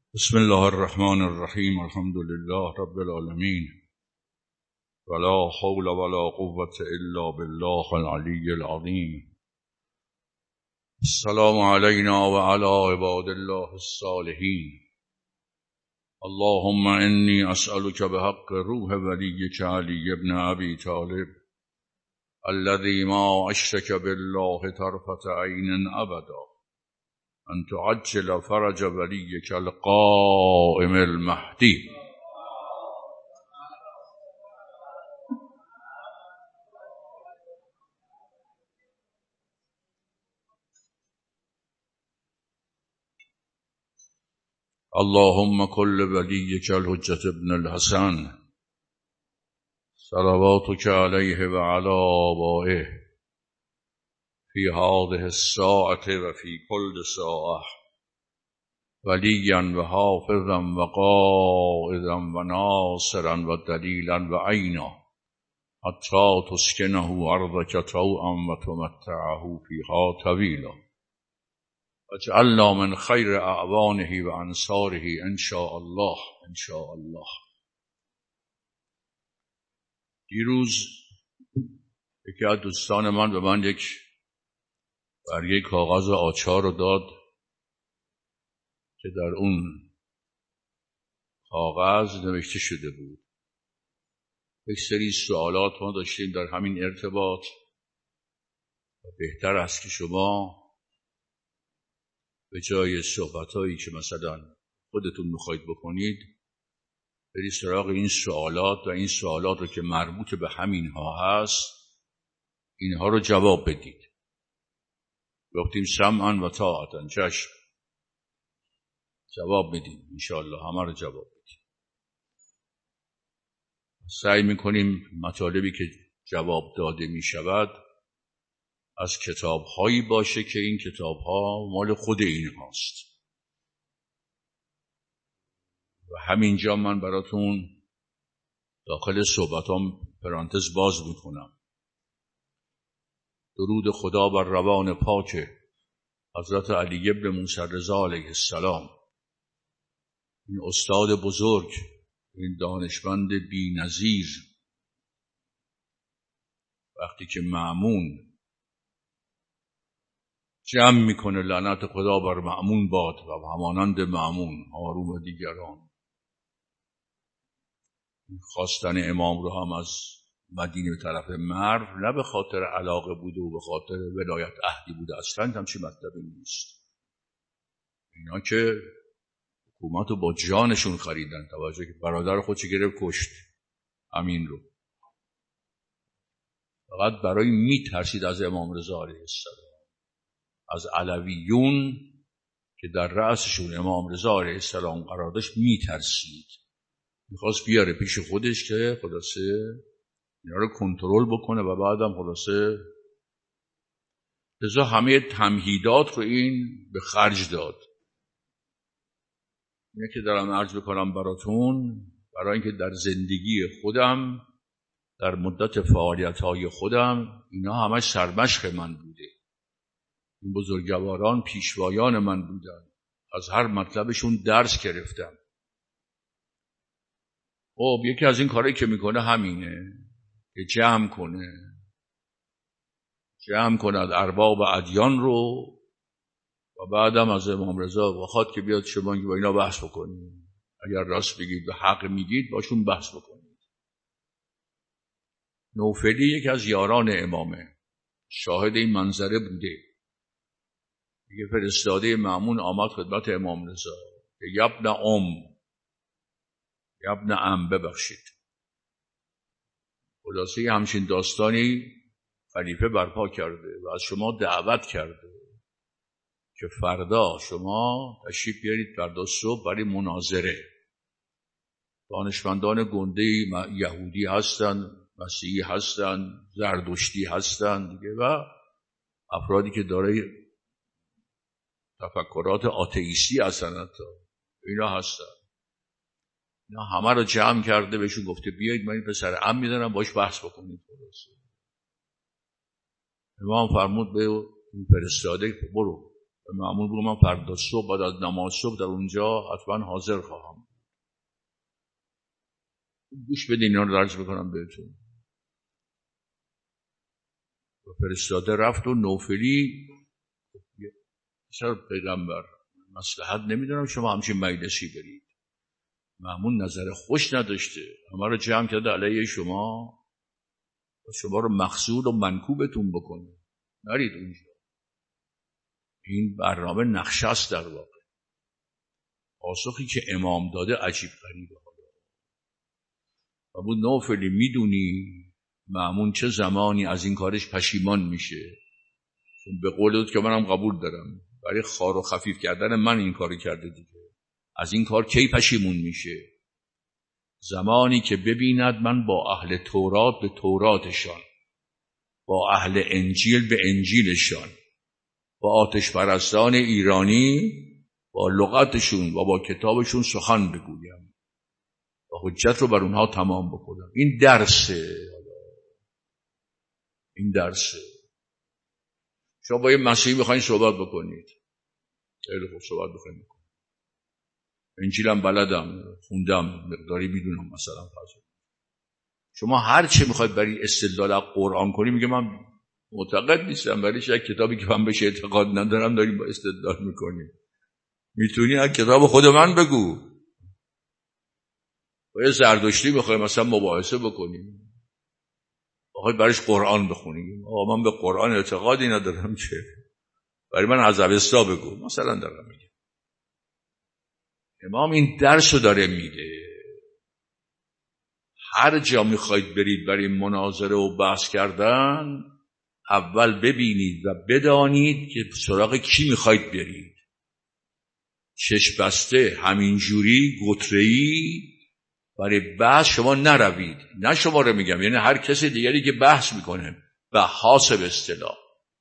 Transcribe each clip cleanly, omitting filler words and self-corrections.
بسم الله الرحمن الرحیم. الحمد لله رب العالمین ولا حول ولا قوة الا بالله العلی العظیم. السلام علینا و علی عباد الله الصالحین. اللهم انی اسألک بحق روح ولیک علی ابن ابی طالب الذی ما اشرک بالله طرفة عین ابدا ان تعجل فرج ولیک القائم المهدی. اللهم كل ولیک الحجة ابن الحسن صلواتك علیه و علی آبائه فی هذه الساعة و فی کل ساعة ولیا و حافظا و قائدا و ناصرا و دلیلا و عینا حتی تسکنه ارضک طوعا و تمتعه فیها طویلا واجعلنا من خیر اعوانه و انصاره ان شاء الله ان شاء الله. دیروز یکی از دوستان من به من یک برگه کاغذ آچار رو داد که در اون کاغذ نوشته شده بود یک سری سوالات ما داشتیم در همین ارتباط و بهتر است که شما به جای صحبتایی که مثلا خودتون میخواید بکنید برید سراغ این سوالات و این سوالات رو که مربوط به همینها هست اینها رو جواب بدید. گفتیم سمعا و طاعتا، چشم، جواب بدیم انشاءالله، همه رو جواب بدیم. سعی میکنیم مطالبی که جواب داده میشود از کتاب‌هایی باشه که این کتاب‌ها مال خود این هاست و همینجا من براتون داخل صحبتام پرانتز باز میکنم. درود خدا بر روان پاک حضرت علی ابن موسی رضا علیه السلام، این استاد بزرگ، این دانشمند بی نظیر، وقتی که مأمون جمع میکنه لعنت خدا بر مأمون باد و همانند مأمون هارون و دیگران، خواستن امام رو هم از مدینه به طرف مرو نه به خاطر علاقه بوده و به خاطر ولایت عهدی بوده، اصلا همچین مطلبی نیست. اینا که حکومت رو با جانشون خریدن، توجه که برادر خودش گرفت کشت امین رو، فقط برای میترسید از امام رضا علیه السلام، از علویون که در رأسشون امام رضا علیه السلام قرار داشت میترسید، میخواست بیاره پیش خودش که خلاصه اینا رو کنترل بکنه و بعدم خلاصه لذا همه تمهیدات رو این به خرج داد. اینه که دارم عرض بکنم براتون، برای اینکه در زندگی خودم در مدت فعالیت‌های خودم اینا همش سرمشق من بوده، این بزرگواران پیشوایان من بودن، از هر مطلبشون درس گرفتم. خب یکی از این کارهایی که میکنه همینه که جمع کند ارباب ادیان رو و بعدم از امام رضا بخواد که بیاد شما با اینا بحث بکنید، اگر راست بگید و حق میگید باشون بحث بکنید. نوفلی یکی از یاران امامه، شاهد این منظره بوده. یه فرستاده مأمون آمد خدمت امام رضا که یبن ام ببخشید، خلاصه همچین داستانی خلیفه برپا کرده و از شما دعوت کرده که فردا شما تشریف بیارید فردا صبح برای مناظره. دانشمندان گنده یهودی هستن، مسیحی هستن، زردشتی هستن دیگه و افرادی که دارای تفکرات آتئیستی هستن، حتی اینا هستن. اینا همه رو جمع کرده بهشون گفته بیایید من این پسر عم میدارم باش بحث بکنید. امام فرمود به این فرستاده برو مأمون بگم من فردا صبح بعد از نماز صبح در اونجا حتما حاضر خواهم. گوش بدین اینا رو درس بکنم بهتون. و فرستاده رفت و نوفلی مثلا پیغمبر مصلحت نمیدونم شما همچین مجلسی برید. مأمون نظر خوش نداشته، همه رو جمع کرده علیه شما رو مخذول و منکوبتون بکنه، نرید اونجا. این برنامه نقشه است در واقع. پاسخی که امام داده عجیب غریبه. ابو نوفلی میدونی مأمون چه زمانی از این کارش پشیمان میشه؟ چون به قولت که منم قبول دارم برای خار و خفیف کردن من این کاری کرده دیگه. از این کار کی پشیمون میشه؟ زمانی که ببیند من با اهل تورات به توراتشان، با اهل انجیل به انجیلشان، با آتش پرستان ایرانی با لغتشون و با کتابشون سخن بگویم و حجت رو بر اونها تمام بکنم. این درسه. این درسه. شما با یه مسیحی بخواین صحبت بکنید، خیلی خوب صحبت بکنید. انجیلم بلدم، خوندم، مقداری میدونم مثلا فرض. شما هر چه میخواید برای استدلال از قرآن کنی، میگه من معتقد نیستم، ولی یک کتابی که من بهش اعتقاد ندارم داریم با استدلال میکنی. میتونی از کتاب خود من بگو. با یه زردشتی بخوای مثلا مباحثه بکنیم، بخوای برایش قرآن بخونیم، آقا من به قرآن اعتقادی ندارم، چه برای من از اوستا بگو مثلا. دارم میگه امام این درس رو داره میده. هر جا میخواید برید برای مناظره و بحث کردن، اول ببینید و بدانید که سراغ کی میخواید برید. چشم بسته همینجوری گتره‌ای برای بحث شما نروید. نه شما رو میگم، یعنی هر کسی دیگری که بحث میکنه و حاسب اصطلاح،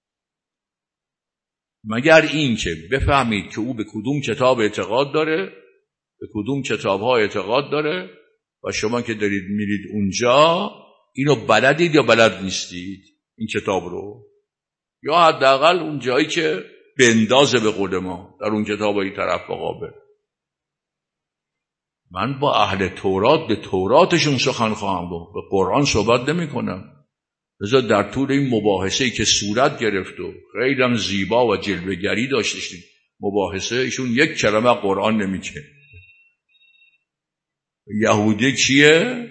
مگر این که بفهمید که او به کدوم کتاب اعتقاد داره، به کدوم کتاب ها اعتقاد داره، و شما که دارید میرید اونجا اینو بلدید یا بلد نیستید این کتاب رو، یا حداقل اون جایی که بندازه به قول ما در اون کتابای طرف مقابل. من با اهل تورات به توراتشون سخن خواهم گفت، به قرآن صحبت نمی کنم. لذا در طول این مباحثه‌ای که صورت گرفت و خیلی هم زیبا و جلوه‌گری داشتید مباحثه، ایشون یک کلمه قرآن نمیگه. یهودی کیه؟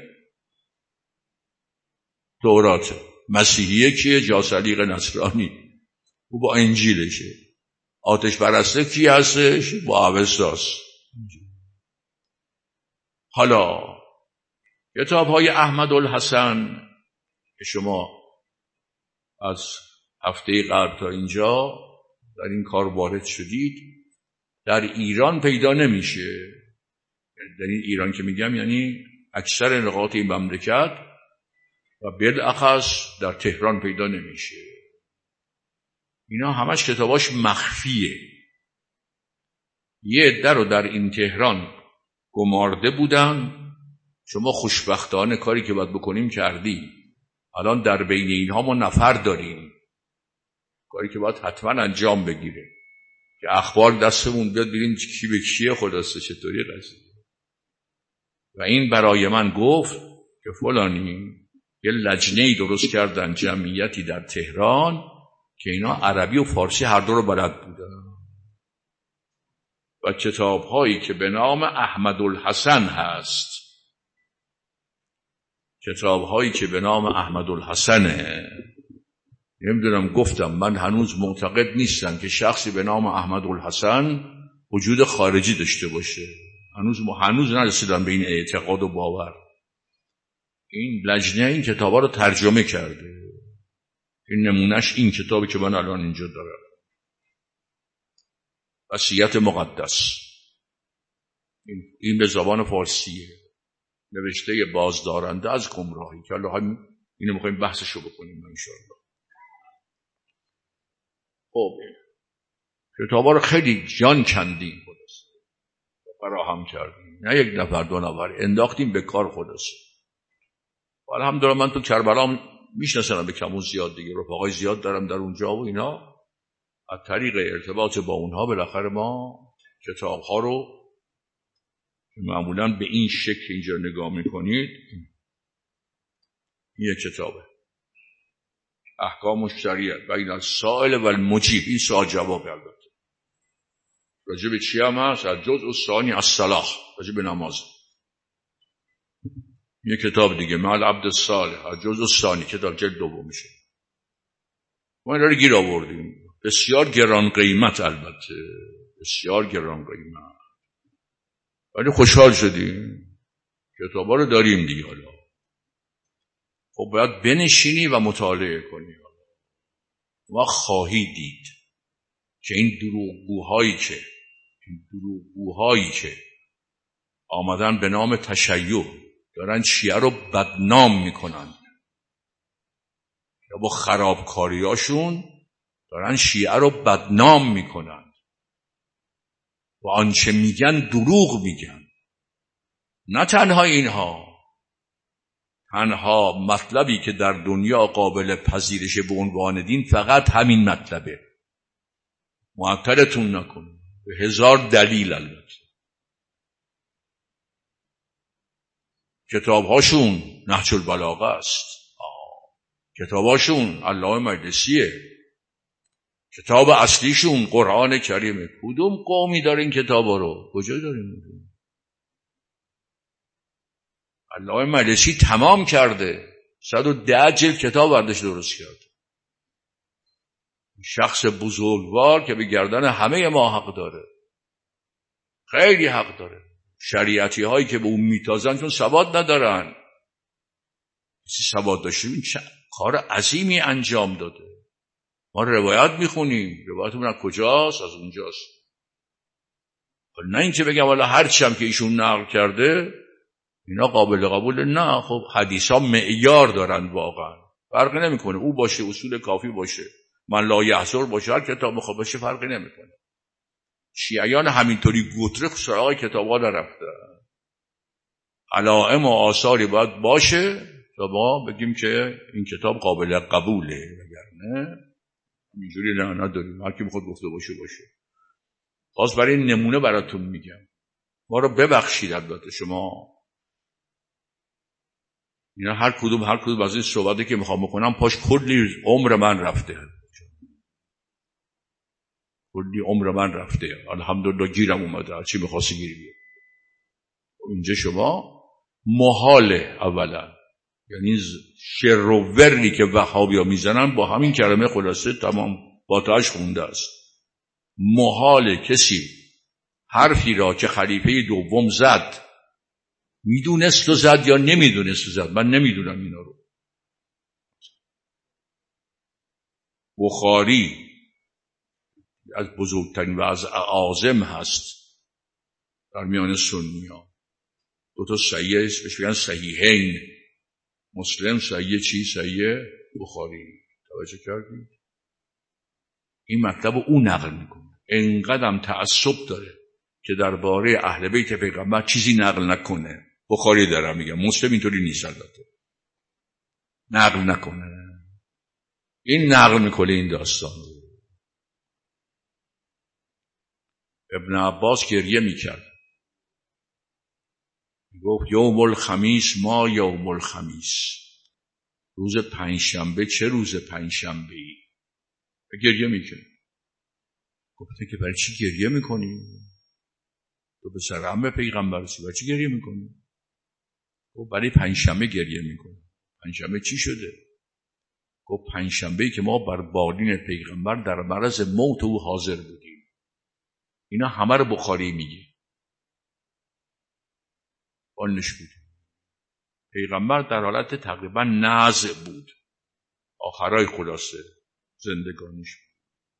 تورات. مسیحیه کیه؟ جاسلیق نصرانی، او با انجیلشه. آتش پرسته کی هستش؟ با اوستاست. حالا کتاب های احمد الحسن که شما از هفته قبل تا اینجا در این کار وارد شدید، در ایران پیدا نمیشه. در این ایران که میگم یعنی اکثر نقاط این مملکت و بالاخص در تهران پیدا نمیشه. اینا همش کتاباش مخفیه. یه عده رو در این تهران گمارده بودن. شما خوشبختانه کاری که باید بکنیم کردی. الان در بین اینها ما نفر داریم، کاری که باید حتما انجام بگیره که اخبار دستمون بیاد ببینیم کی به کیه، خلاصه چطوری قضیه. و این برای من گفت که فلانی یه لجنه‌ای درست کردن، جمعیتی در تهران که اینا عربی و فارسی هر دو رو بلد بودن و کتاب‌هایی که به نام احمد الحسن هست، کتاب‌هایی که به نام احمد الحسنه، نمیدونم گفتم من هنوز معتقد نیستم که شخصی به نام احمد الحسن وجود خارجی داشته باشه. هنوز نرسیدم به این اعتقاد و باور. این لجنه این کتابا رو ترجمه کرده. این نمونهش این کتابی که من الان اینجا دارم، وصیت مقدس. این به زبان فارسیه، نوشته بازدارنده از گمراهی، که حالا اینو میخوایم بحثشو بکنیم انشاءالله. خب کتابا رو خیلی جان کندیم، فراهم کردیم، نه یک نفر دو نفر، انداختیم به کار خلاصه. الحمدلله من تو کربلا میشناسم به کم و زیاد دیگه، رفقای زیاد دارم در اونجا و اینا. از طریق ارتباط با اونها بالاخره ما کتاب‌ها رو معمولاً به این شکل اینجا نگاه می‌کنید. این کتابه احکام الشریعه بین السائل و المجیب. این سوال جواب البته راجع به چی هم هست؟ از جزء الثانی الصلاح، راجع به نماز. یه کتاب دیگه مع العبد الصالح از جزء الثانی، کتاب جلد دوم میشه. ما این رو گیر آوردیم، بسیار گران قیمت، البته بسیار گران قیمت، ولی خوشحال شدیم کتابا رو داریم دیگه. حالا خب باید بنشینی و مطالعه کنی و خواهی دید که این دروغگوهایی که آمدن به نام تشیع دارن شیعه رو بدنام میکنن، یا با خرابکاریاشون دارن شیعه رو بدنام میکنن و آنچه میگن دروغ میگن. نه تنها اینها، تنها مطلبی که در دنیا قابل پذیرش به عنوان دین فقط همین مطلبه. معطلتون نکن به هزار دلیل. البته کتابهاشون نهج البلاغه است، کتابهاشون علامه مجلسیه، کتاب اصلیشون قرآن کریمه. کدوم قومی داره این کتابا رو؟ کجا داریم؟ علامه مجلسی تمام کرده، 110 جلد کتاب برداشت درست کرد. شخص بزرگوار که به گردن همه ما حق داره، خیلی حق داره. شریعتی هایی که به اون میتازن چون سواد ندارن، کسی سواد داشته این کار عظیمی انجام داده. ما روایت میخونیم، روایتمون از کجاست؟ از اونجاست. نه اینکه بگم والا هرچی هم که ایشون نقل کرده اینا قابل قبول. نه، خب حدیث ها معیار دارن، واقعا فرق نمیکنه او باشه، اصول کافی باشه، من لا یحصر باشه، هر کتاب بخواد باشه فرقی نمیکنه. شیعیان همینطوری گوتره سراغ کتاب‌ها نرفته. علائم و آثاری باید باشه تا ما بگیم که این کتاب قابل قبوله، وگرنه اینجوری نه نداریم، هر کی بخواد گفته باشه. باز برای نمونه براتون میگم، ما رو ببخشید البته شما اینا هر کدوم از این صحبتی که میخوام بکنم پاش کلی عمر من رفته، کلی عمر من رفته. الحمدلله گیرم اومده، هرچی میخواستی گیری بیاد. اینجا شما محاله اولا، یعنی شر و ورنی که وهابیا میزنن با همین کلمه خلاصه تمام باتاش خونده است. محاله کسی حرفی را که خلیفه دوم زد میدونست و زد یا نمیدونست و زد. من نمیدونم اینا رو. بخاری از بزرگترین و از اعاظم هست در میان سنی‌ها. دو تا صحیح است، بهش میگن صحیحین. مسلم صحیح چی؟ صحیح بخاری. توجه کردید؟ این مطلب رو اون نقل میکنه. انقدرم تعصب داره که درباره اهل بیت پیغمبر چیزی نقل نکنه. بخاری دارم میگم، مسلم اینطوری نیست البته، نقل نکنه. این نقل میکنه این داستان. ابن عباس گریه میکرد، گفت یوم الخمیس ما یوم الخمیس، روز پنجشنبه چه روز پنجشنبه ای؟ گریه میکرد. گفته که برای چی گریه میکنی؟ تو به سر عمه پیغمبر هستی، برای چی گریه میکنی؟ گفت برای پنجشنبه گریه میکنی. پنجشنبه چی شده؟ گفت پنجشنبه که ما بر بالین پیغمبر در معرض موت او حاضر بودیم. اینا همه رو بخاری میگه. آنش بود پیغمبر در حالت تقریبا نزع بود، آخرای خلاصه زندگانیش بود.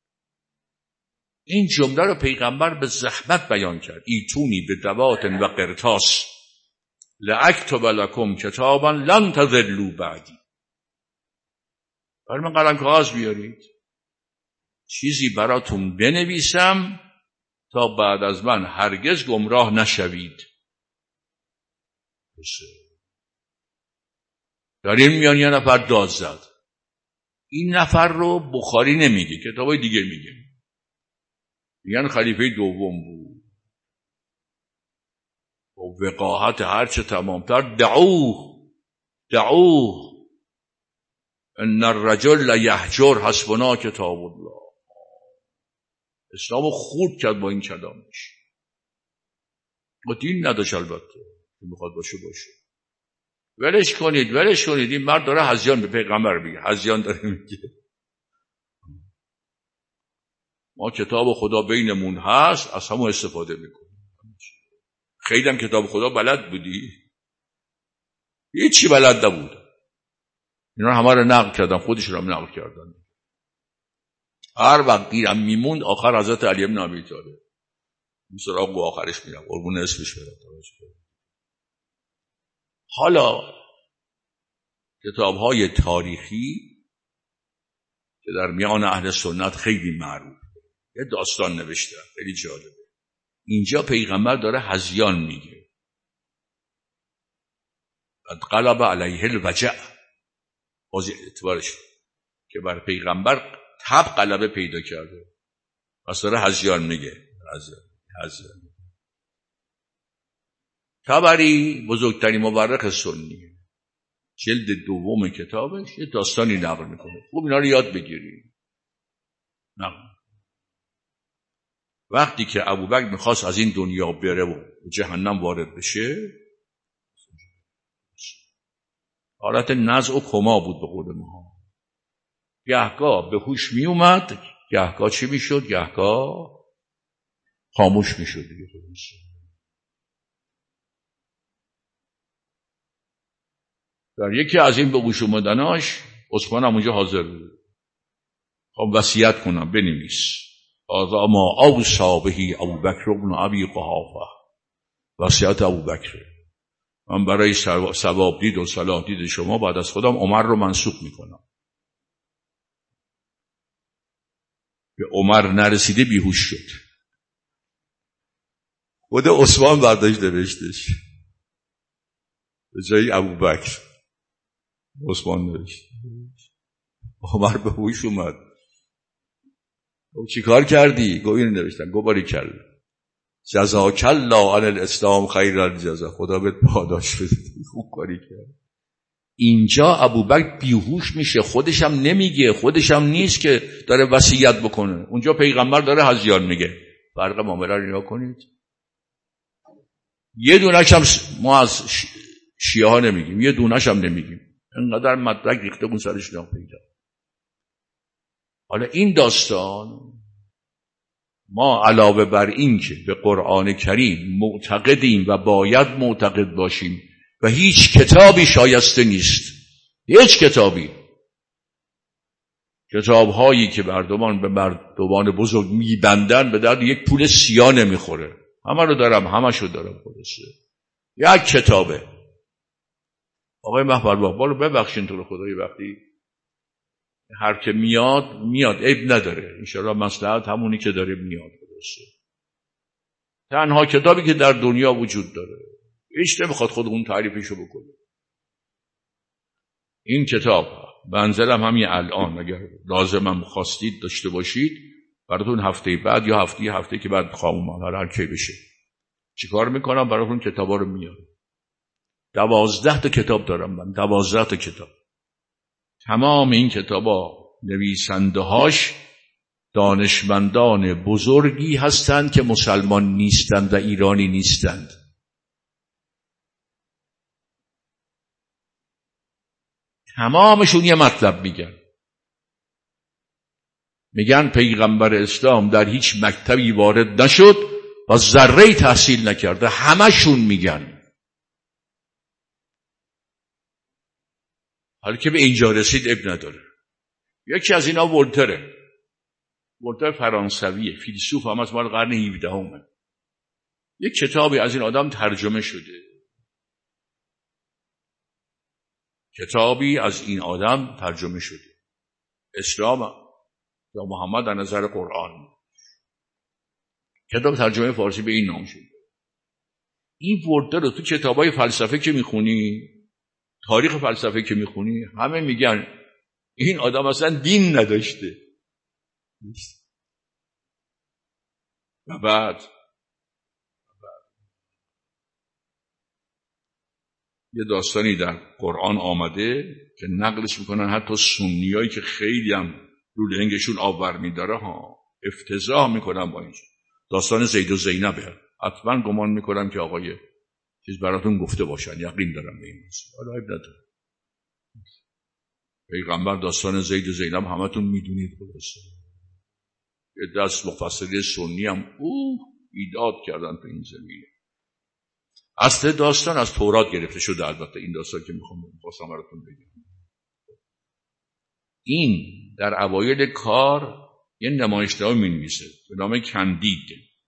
این جمله رو پیغمبر به زحمت بیان کرد. ایتونی به دوات و قرطاس لأکتب لکم کتابا لن تضلوا بعدی. برای من قلم کاغذ بیارید، چیزی براتون بنویسم تا بعد از من هرگز گمراه نشوید. در این میان یه نفر داد زد. این نفر رو بخاری نمیگه، کتابای دیگه میگه. میگن خلیفه دوم بود، و وقاحت هرچه تمامتر دعوه ان الرجل لیهجر حسبنا کتاب الله. اسلامو خورد کرد با این کلامش. و دین نداشت البته که میخواد باشه. ولش کنید این مرد داره هذیان به پیغمبر میگه، هذیان داره میگه. ما کتاب خدا بینمون هست، از همون استفاده میکنیم. خیلی هم کتاب خدا بلد بودی؟ هیچی بلد نبود. اینا همه رو نقل کردن، خودشون هم نقل کردن. هر وقت دیرم میموند آخر حضرت علی بن ابی طالب سراغ و آخرش میرم قربون اسمش برم. حالا کتاب‌های تاریخی که در میان اهل سنت خیلی معروف، یه داستان نوشته خیلی جالبه. اینجا پیغمبر داره هذیان میگه، قد قلب علیه الوجع، بازی اعتبارش که بر پیغمبر تب غلبه پیدا کرده، پس داره هذیان میگه. هذیان طبری بزرگترین مورخ سنی، جلد دوم کتابش یه داستانی نقل میکنه. خوب اینا رو یاد بگیرید. وقتی که ابوبکر میخواست از این دنیا بره و جهنم وارد بشه، حالت نزع و کما بود به قول ما. گهگاه به هوش می اومد، گهگاه چی میشد؟ گهگاه خاموش میشد دیگه. در یکی از این به هوش اومدناش عثمان هم اونجا حاضر بود. خب وصیت کنم بنویس هذا ما اوصی به ابوبکر بن ابی قحافه. وصیت ابوبکر، من برای ثواب دید و صلاح دید شما بعد از خودم عمر رو منسوخ میکنم. به عمر نرسیده بیهوش شد. خود عثمان برداشت نوشتش به جای ابوبکر. عثمان نوشت، عمر به هوش اومد. گفت چی کار کردی؟ گفت اینو نوشتم. گفت باریکلا جزاک الله علی الاسلام خیر الجزا، خدا بهت پاداش بده، خوب کاری کرد. اینجا ابوبکر بیهوش میشه، خودش هم نمیگه، خودش هم نیست که داره وصیت بکنه. اونجا پیغمبر داره هذیان میگه. فرق معامله رو نگاه کنید. یه دونش هم ما از شیعه ها نمیگیم، یه دونش هم نمیگیم. انقدر مدرک ریخته اون سرش ناپیدا. حالا این داستان ما علاوه بر این که به قرآن کریم معتقدیم و باید معتقد باشیم و هیچ کتابی شایسته نیست، هیچ کتابی، کتاب‌هایی که مردمان به مردمان بزرگ میبندن به درد یک پول سیاه نمیخوره. همه رو دارم، همشو دارم خلاصه. یک کتابه. آقای محور باقبالو ببخشین تو رو خدای، وقتی هر که میاد عیب نداره، انشاءالله مصلحت همونی که داره میاد خلاصه. تنها کتابی که در دنیا وجود داره، هیچ نمیخواد خود اون تعریفشو بکنه. این کتاب منزلم همین الان، اگر لازمم خواستید داشته باشید براتون هفته بعد یا هفته که بعد خواهم هر کی بشه چیکار میکنم براتون کتابا رو میارم. 12 تا کتاب دارم من، 12 تا کتاب. تمام این کتابا نویسنده هاش دانشمندان بزرگی هستند که مسلمان نیستند و ایرانی نیستند. تمامشون یه مطلب میگن پیغمبر اسلام در هیچ مکتبی وارد نشد و ذره‌ای تحصیل نکرده. همشون میگن. حالا که به اینجا رسید اب نداره. یکی از اینا ولتر فرانسویه، فیلسوف هم از مال قرن 17. یک کتابی از این آدم ترجمه شده. اسلام یا محمد در نظر قرآن. کتاب ترجمه فارسی به این نام شده. این ولتر رو تو کتابای فلسفه که میخونی، تاریخ فلسفه که میخونی، همه میگن این آدم اصلا دین نداشته. و بعد یه داستانی در قرآن آمده که نقلش میکنن حتی سنیایی که خیلی هم رو لنگشون آب میداره افتضاح میکنن با اینجا. داستان زید و زینبه. حتما گمان میکنم که آقای چیز براتون گفته باشن، یقین دارم به این مسئله. حالا عیب نداره. پیغمبر داستان زید و زینب همتون میدونید خلاصه. یه دست مفسرین سنی هم ایداد کردن تو این زمینه. اصل داستان از تورات گرفته شده. البته این داستان که میخواستم براتون بگم، این در اوایل کار یه نمایشنامه می‌نویسه به نام کندید.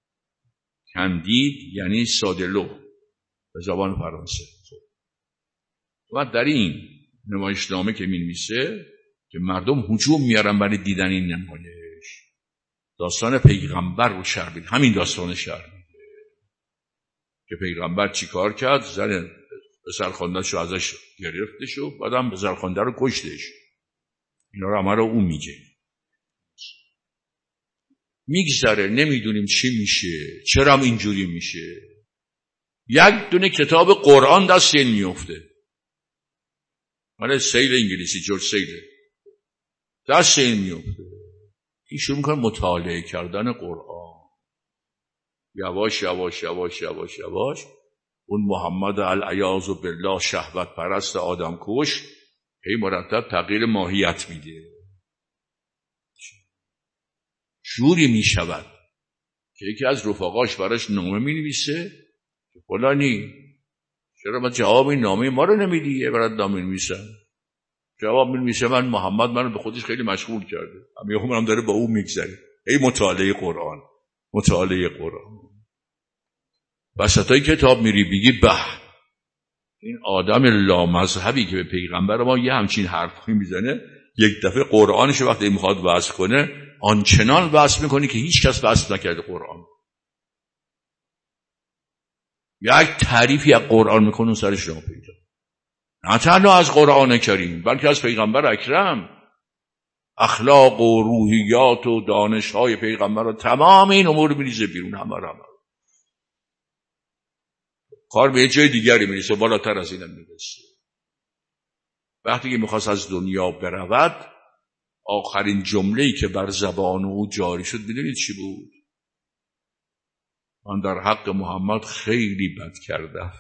کندید یعنی سادلو به زبان فرانسه. و در این نمایشنامه که می‌نویسه که مردم هجوم میارن برای دیدن این نمایش، داستان پیغمبر رو شرح میده. همین داستان شرح میده که پیغمبر چی کار کرد، زن پسرخوانده‌شو ازش گرفتش و بعدم پسرخوانده رو کشتش. اینا رو همه رو اون میگه. میگذره نمیدونیم چی میشه، چرا هم اینجوری میشه. یک دونه کتاب قرآن دست این میفته، مال سیل انگلیسی، جورج سیل، دست این میفته. این شروع میکنه مطالعه کردن قرآن. یواش یواش یواش یواش یواش اون محمد العیاذ بالله شهوت پرست آدم کش هی مرتب تغییر ماهیت میده. جوری میشود که یکی از رفقاش براش نامه مینویسه که فلانی چرا ما جواب این نامه ما رو نمیدی؟ یه برات نامه می‌نویسن، جواب می‌نویسه من محمد منو به خودش خیلی مشغول کرده، همین داره با اون میگذره. ای مطالعه قرآن، مطالعه قرآن. وسطای کتاب میری بگی به این آدم لامذهبی که به پیغمبر ما یه همچین حرفی میزنه، یک دفعه قرآنش وقتی میخواد وصف کنه آنچنان وصف میکنه که هیچ کس وصف نکرده قرآن. یک تعریفی از قرآن میکنه سرش را پیدا، نه تنها از قرآن کریم بلکه از پیغمبر اکرم، اخلاق و روحیات و دانش‌های پیغمبر و تمام این امور میریزه بیرون. همه کار به جای دیگری میرسه، بالاتر از اینم میرسه. وقتی که میخواست از دنیا برود، آخرین جمله‌ای که بر زبان او جاری شد میدونید چی بود؟ من در حق محمد خیلی بد کردم.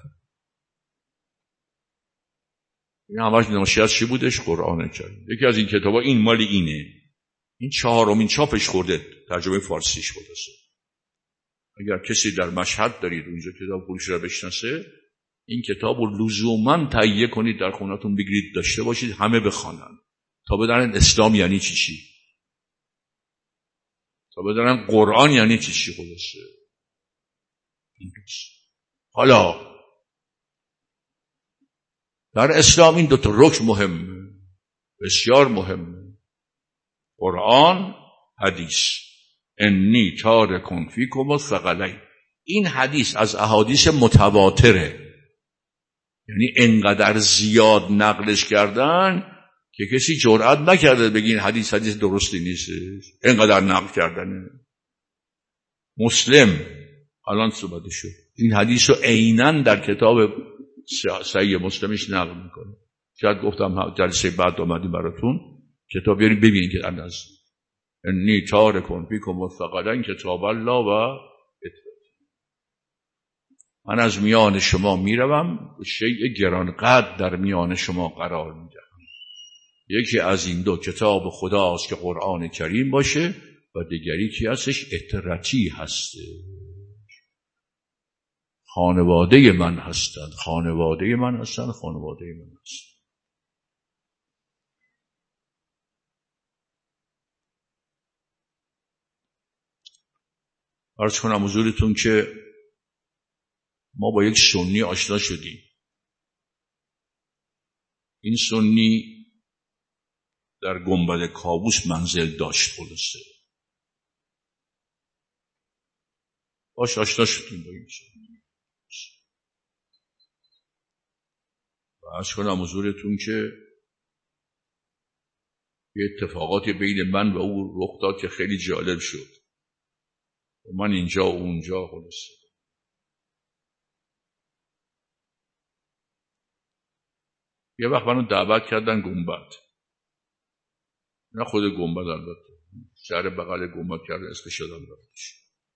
این همش ناشی از چی بودش؟ قرآن کریم. یکی از این کتابا این مال اینه، این 4مین چاپش خورده، ترجمه فارسیش بوده. اگر کسی در مشهد دارید اونجا کتاب فروش را بشناسه، این کتاب رو لزوما تهیه کنید در خونتون بگیرید داشته باشید، همه بخوانن تا بدونن اسلام یعنی چی، تا بدونن قرآن یعنی چی. خلاصه حالا در اسلام این 2 رکن مهمه، بسیار مهمه: قرآن، حدیث. انی تارکم فیکم الثقلین. این حدیث از احادیث متواتره، یعنی انقدر زیاد نقلش کردن که کسی جرئت نکرده بگه این حدیث درستی نیست، انقدر نقل کردنه. مسلم الان صحبت شد این حدیث رو عیناً در کتاب صحیح مسلمش نقل میکنه. شاید گفتم جلسه بعد اومدیم براتون کتاب بیاریم ببینید که انداز انی تارکم فیکم الثقلین کتاب الله و اطاعت. من از میان شما میروم، شیء گرانقدر در میان شما قرار میدهم. یکی از این 2 کتاب خداست که قرآن کریم باشه و دیگری که هستش اطرتی هسته. خانواده من هستند، خانواده من هستند، خانواده من هستند. عرض کنم حضورتون که ما با یک سنی آشنا شدیم. این سنی در گنبد کاووس منزل داشت. خلاصه باش آشنا شدیم با این سنی. و عرض کنم حضورتون که یه اتفاقاتی بین من و او رخ داد که خیلی جالب شد. من اینجا و اونجا خلاصه. یه وقت منو دعوت کردن گنبد، نه خود گنبد، البته شهر بغل گنبد کرده اسمش یادم رفتش.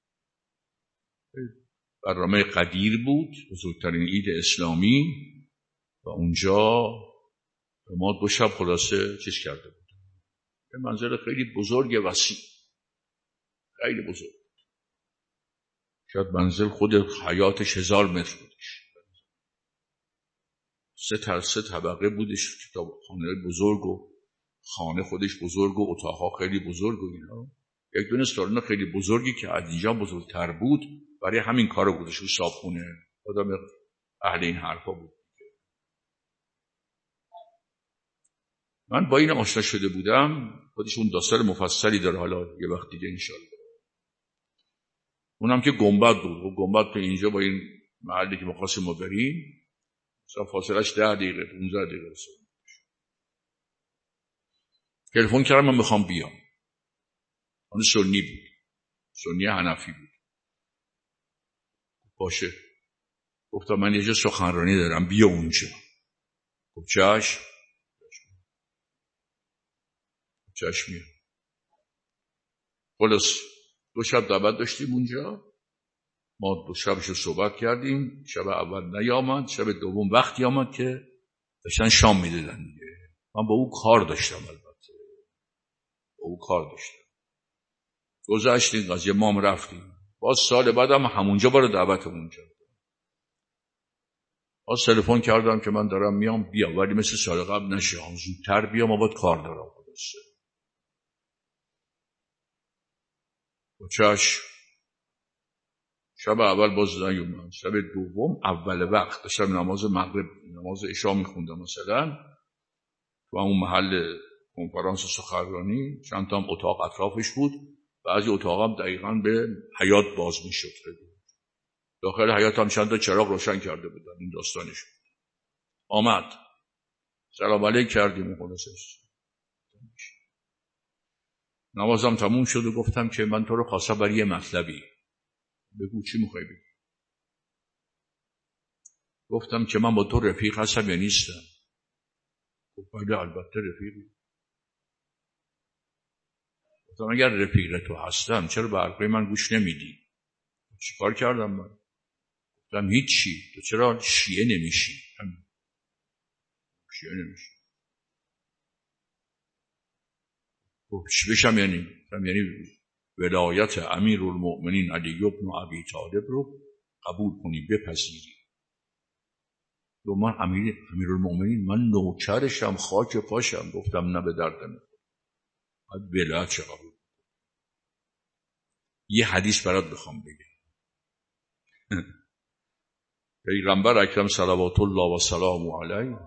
برنامه قدیر بود، بزرگترین عید اسلامی، و اونجا ما دو شب خلاصه چیز کرده بود. یه منظر خیلی بزرگ وسیع، خیلی بزرگ، شاید منزل خود حیاتش 1000 متر بودش. 3 طبقه بودش، کتابخانه بزرگ و خانه خودش بزرگ و اتاقها خیلی بزرگ و اینا. یک دونه سالن خیلی بزرگی که از اینجا بزرگتر بود، برای همین کارو بودش. و صابخونه آدم اهل این حرفا بود. من با این آشنا شده بودم. خودش اون داستان مفصلی داره، حالا یه وقت دیگه انشالله. اونم که گنبد بود، و گنبد تو اینجا با این محلی که مخواستیم ما بریم مثلا فاصلش 10 دقیقه 15 دقیقه رسید. تلفن کردم من میخوام بیام. اون سنی بود، سنی حنفی بود. باشه، گفتم من یه جا سخنرانی دارم، بیا اونجا. گفت چشم میام. خلاص 2 شب دعوت داشتیم اونجا. ما 2 شبشو صحبت کردیم. شب اول نیامد، شب دوم وقتی آمد که داشتن شام میدادن دیگه. من با او کار داشتم، البته با او کار داشتم. گذشت این قضیه، ما هم رفتیم. باز سال بعدم همونجا برای دعوتمون کرد. باز تلفن کردم که من دارم میام، بیا، ولی مثل سال قبل نشه، زودتر بیا، ما باید کار دارم. خلاصه چش. شب اول باز نیومد. شب دوم اول وقت داشتم نماز مغرب، نماز عشا میخوندم مثلا تو همون محل کنفرانس سخنرانی. چند تا هم اتاق اطرافش بود. بعضی اتاق هم دقیقاً به حیاط باز میشد. داخل حیاط هم چند تا چراغ روشن کرده بودن. این داستانش آمد. سلام علیک کردیم و خلاصه نمازم تموم شد و گفتم که من تو رو خواستم برای یه مطلبی. بگو چی میخوای بگی؟ گفتم که من با تو رفیق هستم یا نیستم؟ گفت بله البته رفیقی. گفتم اگر رفیق تو هستم چرا به حرفای من گوش نمیدی؟ چیکار کردم من؟ گفتم هیچی. تو چرا شیعه نمیشی؟ شیعه نمیشی. گفت چی بشم یعنی ولایت امیرالمؤمنین علی بن ابی طالب رو قبول کنی، بپذیری. و من امیرالمؤمنین، من نوکرشم، خاک پاشم. گفتم نه، به درد نمیخوره. بعد ولایت چه قبول. یه حدیث برات بخوام بگم. پیغمبر اکرم صلوات الله و سلام علیه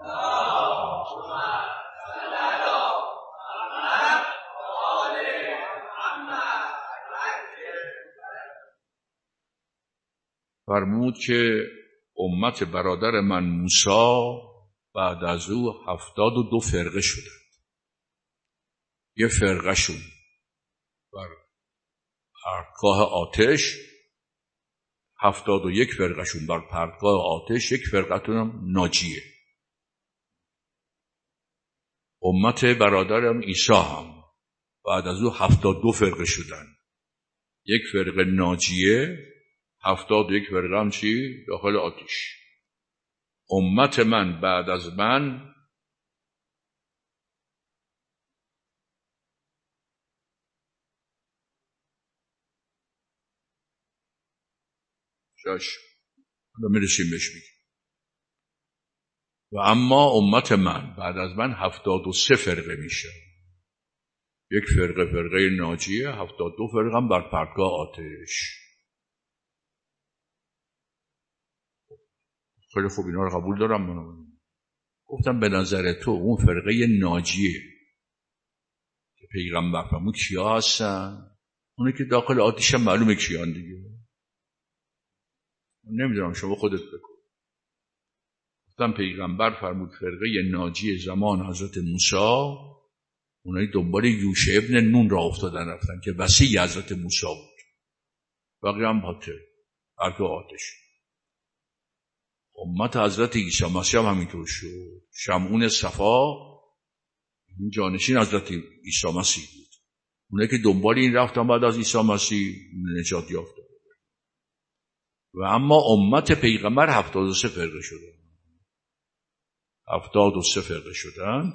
فرمود که امت برادر من موسی بعد از او 72 فرقه شدند. یه فرقه شون بر پرتگاه آتش، 71 فرقه شون بر پرتگاه آتش، یک فرقتون هم ناجیه. امت برادرم عیسی هم بعد از او 72 فرقه شدن. یک فرقه ناجیه، 71 فرقه هم چی؟ داخل آتش. امت من بعد از من حالا میرسیم بهش میگیم. و اما امت من بعد از من 73 فرقه میشه. یک فرقه ناجیه، 72 فرقه هم بر پرتگاه آتش. خیلی خوب، اینا رو قبول دارم. من گفتم به نظر تو اون فرقه ناجیه که پیغمبر فرمود کیا هستن؟ اونی که داخل آتش هم معلومه کیان دیگه. نمیدونم، شما خودت بکن. گفتم پیغمبر فرمود فرقه ناجی زمان حضرت موسی، اونایی دنبال یوشع ابن نون را افتادن رفتن که وصی حضرت موسی بود. بقیه هم باطل، هر دو آتش. امت حضرت عیسی مسیح هم همینطور شد. شمعون صفا این جانشین حضرت عیسی مسیح بود. اونه که دنبال این رفتن بعد از عیسی مسیح نجات یافت. و اما امت پیغمبر 73 فرقه شدن. 73 فرقه شدن.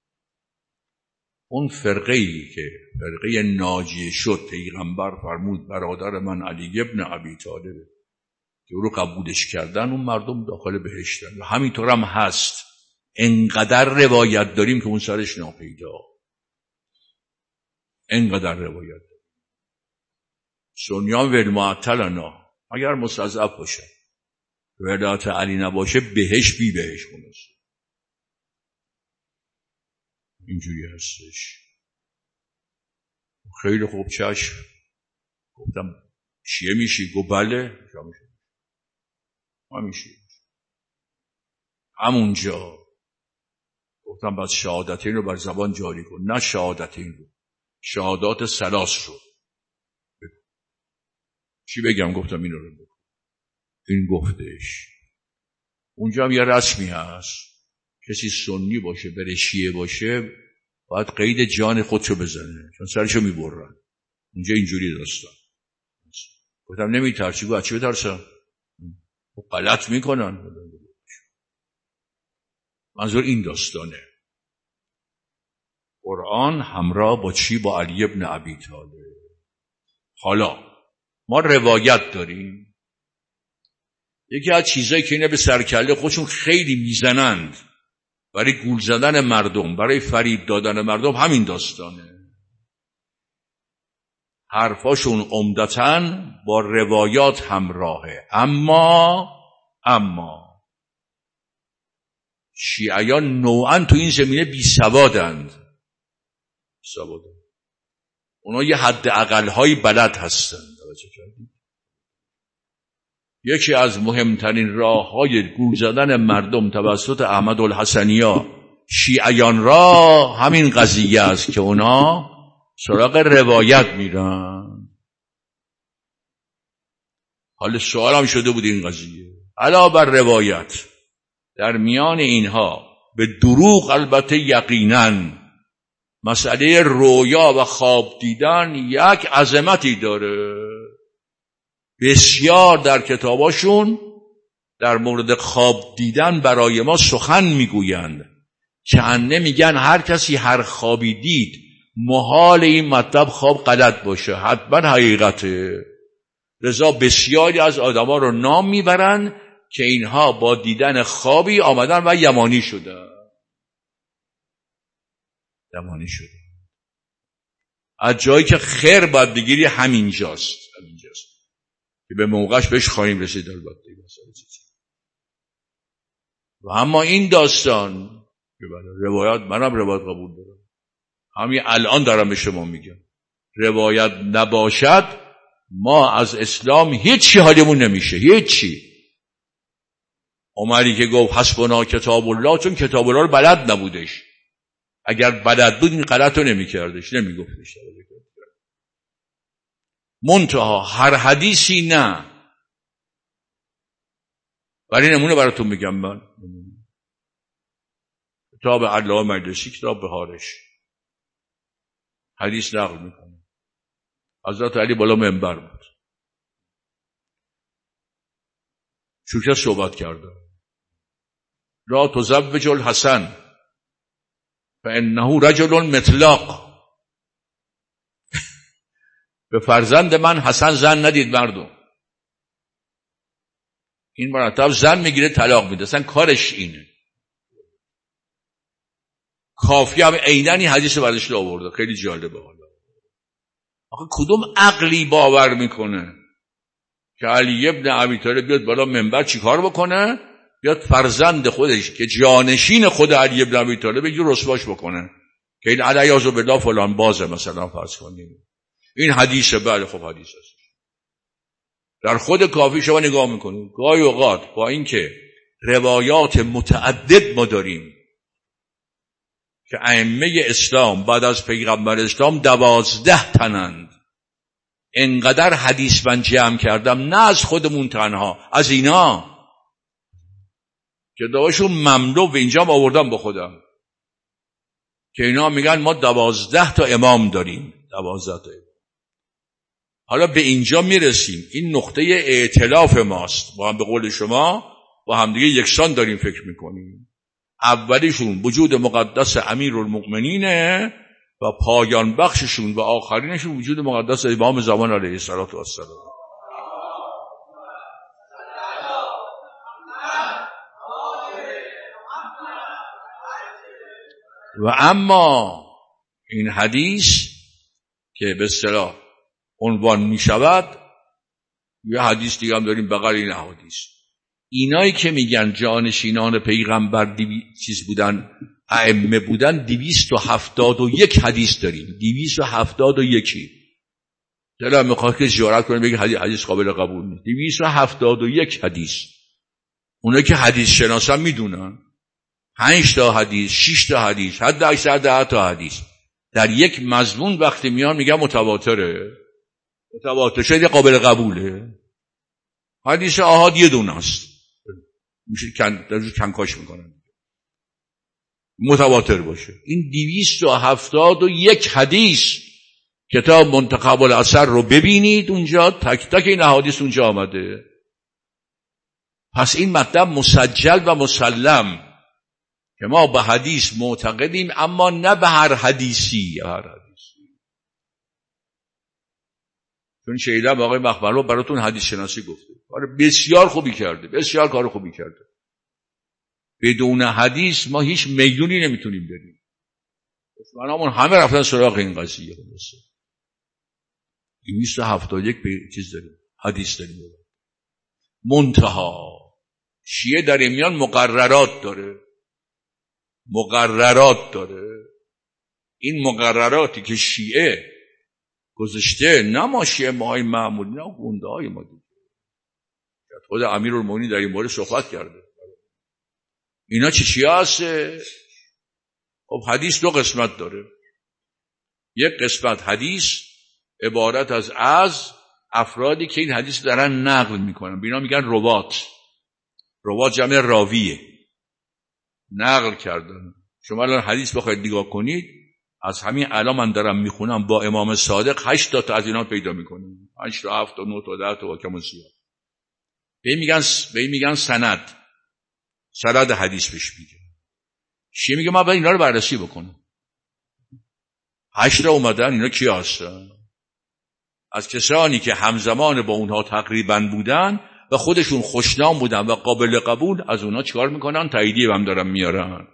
اون فرقه‌ای که فرقه ناجیه شد، پیغمبر فرمود برادر من علی ابن ابی طالب که او رو قبولش کردن، اون مردم داخل بهشتن. و همینطور هم هست. انقدر روایت داریم که اون سرش ناپیدا. انقدر روایت داریم. سنیان والمعطلنا اگر مستضعف باشه، ولایت علی نباشه، بهش بی بهش خونست. اینجوری هستش. خیلی خوب چشم. گفتم چیه میشی؟ گفت بله. همیشه همونجا گفتم بس شهادتین رو بر زبان جاری کن، نه شهادتین رو، شهادات ثلاث رو بگو. چی بگم؟ گفتم اینو رو بگو. این گفتش. اونجا هم یه رسمی هست، کسی سنی باشه بره شیعه باشه باید قید جان خودشو بزنه، چون سرشو میبرن. اونجا اینجوری داستان. گفتم نمیترسی؟ گفت چی بترسم؟ غلط میکنن. منظور این داستانه. قرآن همراه با چی؟ با علی ابن ابی طالب. حالا ما روایت داریم. یکی از چیزایی که اینه به سرکله خودشون خیلی میزنند برای گول زدن مردم، برای فریب دادن مردم، همین داستانه. حرفاشون عمدتاً با روایات همراهه. اما شیعیان نوعاً تو این زمینه بی سوادند. اونا یه حد اقل‌های بلد هستند. یکی از مهمترین راه‌های گول زدن مردم توسط احمد الحسنی‌ها شیعیان را همین قضیه است که اونا سراغ روایت میرن. حالا سوال هم شده بود این قضیه علاوه بر روایت در میان اینها به دروغ البته یقیناً مسئله رویا و خواب دیدن یک عظمتی داره. بسیار در کتاباشون در مورد خواب دیدن برای ما سخن میگویند که انه میگن هر کسی هر خوابی دید محال این مطلب خواب غلط باشه، حتما حقیقته. لذا بسیاری از آدما رو نام میبرن که اینها با دیدن خوابی آمدن و یمانی شدن. از جایی که خیر باید بگیری همینجاست که به موقعش بهش خواهیم رسید. و اما این داستان روایت، منم روایت قبول دارم، همین الان دارم به شما میگم، روایت نباشد ما از اسلام هیچی حالیمون نمیشه. هیچی. عمری که گفت حسبنا کتاب الله، چون کتاب الله رو بلد نبودش. اگر بلد بود این غلط رو نمیکردش، نمیگفتش. منتها هر حدیثی نه. برای نمونه براتون میگم. من کتاب علامه مجلسی، کتاب بهارش، حدیث نقل میکنه. حضرت علی بالا منبر بود، شوکه صحبت کرده. لا تزوج الحسن فانه رجل مطلق. به فرزند من حسن زن ندید مردم. این مرتب زن میگیره طلاق میده، اصلا کارش اینه. کافی هم عیناً حدیث برداشت آورده. خیلی جالبه. حالا آخه کدوم عقلی باور میکنه که علی ابن ابی طالب بیاد بالا منبر چیکار بکنه؟ بیاد فرزند خودش که جانشین خود علی ابن ابی طالب یه رسواش بکنه که این علیاذ بالله فلان بازه، مثلا فرض کنیم. این حدیثه. بله خب حدیث است. در خود کافی شما نگاه میکنید گاهی اوقات با اینکه روایات متعدد ما داریم که ائمه اسلام بعد از پیغمبر اسلام 12 تنند، انقدر حدیث من جمع کردم، نه از خودمون تنها، از اینا که داشون مملو به اینجا آوردم با خودم، که اینا میگن ما 12 تا امام داریم، 12 تا امام. حالا به اینجا میرسیم، این نقطه ائتلاف ماست، با هم به قول شما با هم دیگه یکسان داریم فکر میکنیم. اولیشون وجود مقدس امیرالمؤمنینه و پایان بخششون و آخرینشون وجود مقدس امام زمان علیه الصلوة والسلام. و اما این حدیث که به اصطلاح عنوان می شود، یه حدیث دیگه هم داریم بغل این حدیث. اینایی که میگن جانشینان پیغمبر چیز بودن، ائمه بودن، 271 حدیث داریم. 271. دلم میخواد که زیارت کنیم بگه حدیث قابل قبول نیست. 271 حدیث. اونایی که حدیث شناسن میدونن 5 تا حدیث، 6 تا حدیث، حد اکثر 10 تا حدیث در یک مضمون وقتی میان میگن متواتره. متواتر شده قابل قبوله. حدیث آحاد یه دونه است، میشه کنکاش میکنن متواتر باشه. این 271 حدیث کتاب منتخب الاثر رو ببینید، اونجا تک تک این احادیث اونجا آمده. پس این مطلب مسجل و مسلم که ما به حدیث معتقدیم، اما نه به هر حدیثی. چون شیدم آقای مخبرلو براتون حدیث شناسی گفته، بسیار خوبی کرده، بسیار کار خوبی کرده. بدون حدیث ما هیچ میدونی نمیتونیم بریم. دشمنامون همه رفتن سراغ این قضیه. 271 چیز داریم، حدیث داریم. منتها شیعه در این میان مقررات داره. این مقرراتی که شیعه گذاشته، نه ما شیعه ماهای معمولی، نه گنده های ما دیگه. خود امیرالمومنین در این مورد صحبت کرده. اینا چیه هسته؟ خب حدیث 2 قسمت داره. یک قسمت حدیث عبارت از افرادی که این حدیث دارن نقل میکنن، بینا میگن روات جمع راویه، نقل کردن. شما الان حدیث بخواید نگاه کنید، از همین الان من دارم میخونم با امام صادق 8 تا از اینا پیدا میکنیم. 8 تا 7 تا 9 تا 10 تا و کم زیاد. به این میگن سند حدیث بهش میگه. شیعه میگه ما باید اینا رو بررسی بکنیم. 8 تا اومدن، اینا کی هستن؟ از کسانی که همزمان با اونها تقریبا بودن و خودشون خوشنام بودن و قابل قبول، از اونها چیکار میکنن؟ تاییدیه هم دارن میارن.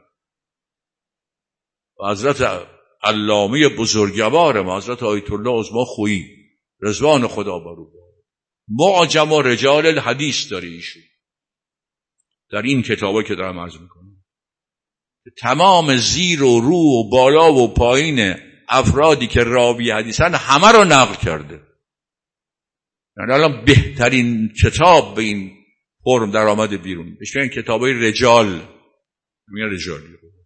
و حضرت علامه بزرگوار ما، حضرت آیت الله عظما خویی رضوان خدا بر او، معجم و رجال الحدیث داره ایشون در این کتابه که دارم عرض میکنم. تمام زیر و رو و بالا و پایین افرادی که راوی حدیثن همه رو نقل کرده. یعنی الان بهترین کتاب به این فرم در آمده بیرون، بهش میگن کتابای رجال. میگن رجالی.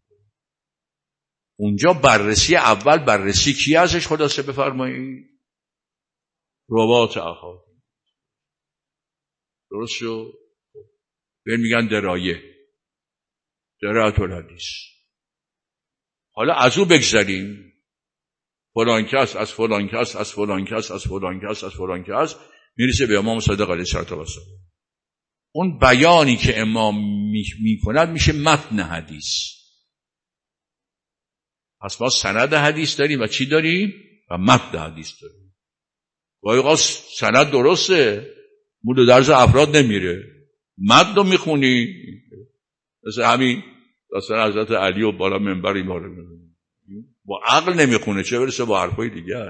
اونجا بررسی اول، بررسی کی ازش خلاصه بفرمایید؟ روات احاد. درست شو؟ بهم میگن درایت الحدیث. حالا از او بگذاریم، فلان کس از فلان کس از فلان کس از فلان کس از فلان کس میرسه به امام صادق علیه السلام. اون بیانی که امام میکند میشه متن حدیث. پس ما سند حدیث داریم و چی داریم؟ و متن حدیث داریم. گاهی سند درسته، مورد درز افراد نمیره، متن رو میخونی، مثل همین داستان حضرت علی و بالا منبر ایماره میخونی، با عقل نمیخونه، چه برسه با حرفای دیگر.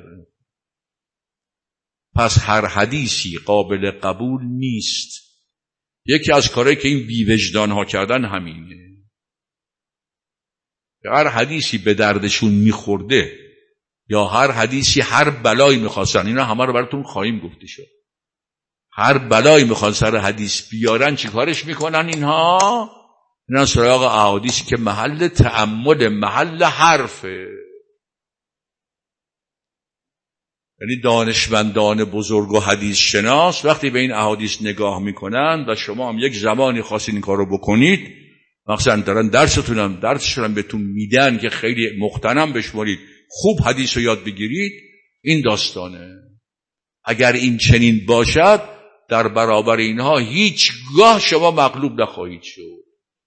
پس هر حدیثی قابل قبول نیست. یکی از کارهایی که این بیوجدان ها کردن همینه. هر حدیثی به دردشون میخورده یا هر حدیثی هر بلایی میخواستن، اینا همه رو براتون خواهیم گفته شد. هر بلایی میخوان سر حدیث بیارن، چی کارش میکنن اینها؟ اینا سراغ احادیثی که محل تأمل، محل حرفه. یعنی دانشمندان بزرگ و حدیث شناس وقتی به این احادیث نگاه میکنن و شما هم یک زمانی خواستین این کار رو بکنید، مثلا دارن درسشون بهتون میدن که خیلی مغتنم بشمارید، خوب حدیث رو یاد بگیرید، این داستانه. اگر این چنین باشد در برابر اینها هیچگاه شما مغلوب نخواهید شد.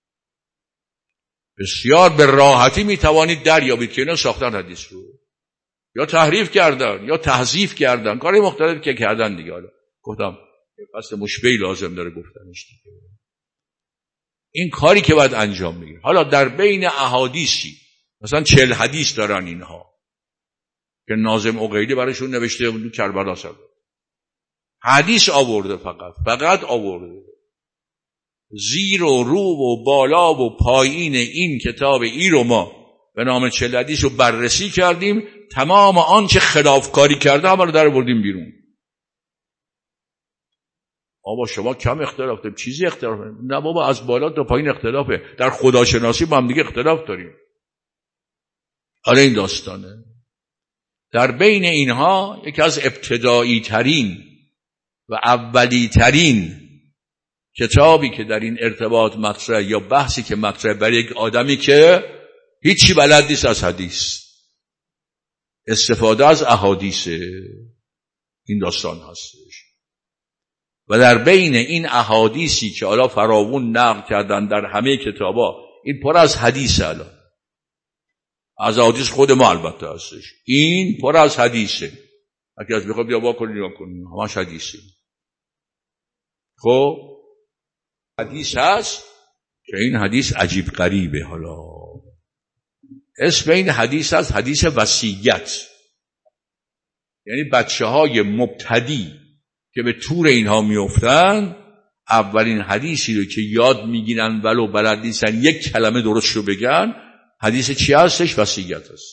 بسیار به راحتی میتوانید دریابید که اینا ساختن حدیث رو، یا تحریف کردن یا تحذیف کردن، کاری مختلف که کردن دیگه. حالا گفتم پس مشبهی لازم داره گفتنش دیگه. این کاری که باید انجام میگیره. حالا در بین احادیثی مثلا 40 حدیث دارن اینها که ناظم عقیلی برایشون نوشته بود کربلا سر حدیث آورده، فقط آورده. زیر و رو و بالا و پایین این کتاب ای رو ما به نام 40 حدیث رو بررسی کردیم، تمام آنچه خلافکاری کرده همه رو در بردیم بیرون. آبا شما کم اختلاف داریم، چیزی اختلاف نه بابا، از بالا تا پایین اختلافه. در خداشناسی با هم دیگه اختلاف داریم. حالا این داستانه. در بین اینها یکی از ابتدایی ترین و اولی ترین کتابی که در این ارتباط مطرح یا بحثی که مطرح برای یک آدمی که هیچی بلد نیست از حدیث، استفاده از احادیث، این داستان هستش. و در بین این احادیثی که حالا فراوون نقل کردن در همه کتابا، این پر از حدیثه. الان از احادیث خود ما البته هستش، این پر از حدیثه. اگه از بخواد بیا کنیم همش حدیثه. خب حدیث هست که این حدیث عجیب غریبه. حالا اسم این حدیث هست حدیث وصیت. یعنی بچه‌های مبتدی که به تور اینها میافتن، اولین حدیثی رو که یاد میگیرن ولو بلد نیستن یک کلمه درست رو بگن، حدیث چی هستش؟ وصیت هست.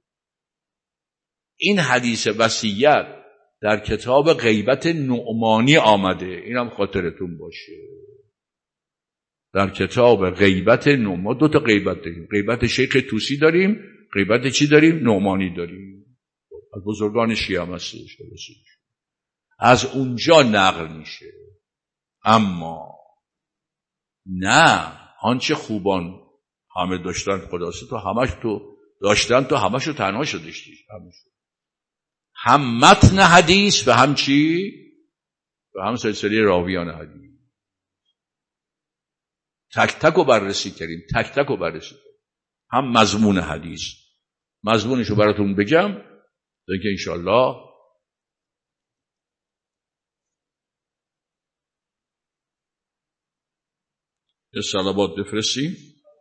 این حدیث وصیت در کتاب غیبت نعمانی آمده، اینم خاطرتون باشه. در کتاب غیبت ما 2 تا غیبت داریم، غیبت شیخ طوسی داریم، غیبت چی داریم؟ نعمانی داریم، از بزرگان شیعه هم هستش، از اونجا نقل میشه. اما نه آنچه خوبان همه داشتن خلاصه تو همش تو داشتن، تو همش رو تنها شو داشتی، هم متن حدیث و هم چی؟ و هم سلسله راویان حدیث. تک تک رو بررسی کردیم، هم مضمون حدیث، مضمونش رو براتون بگم دیگه انشالله یه صلوات بفرستیم.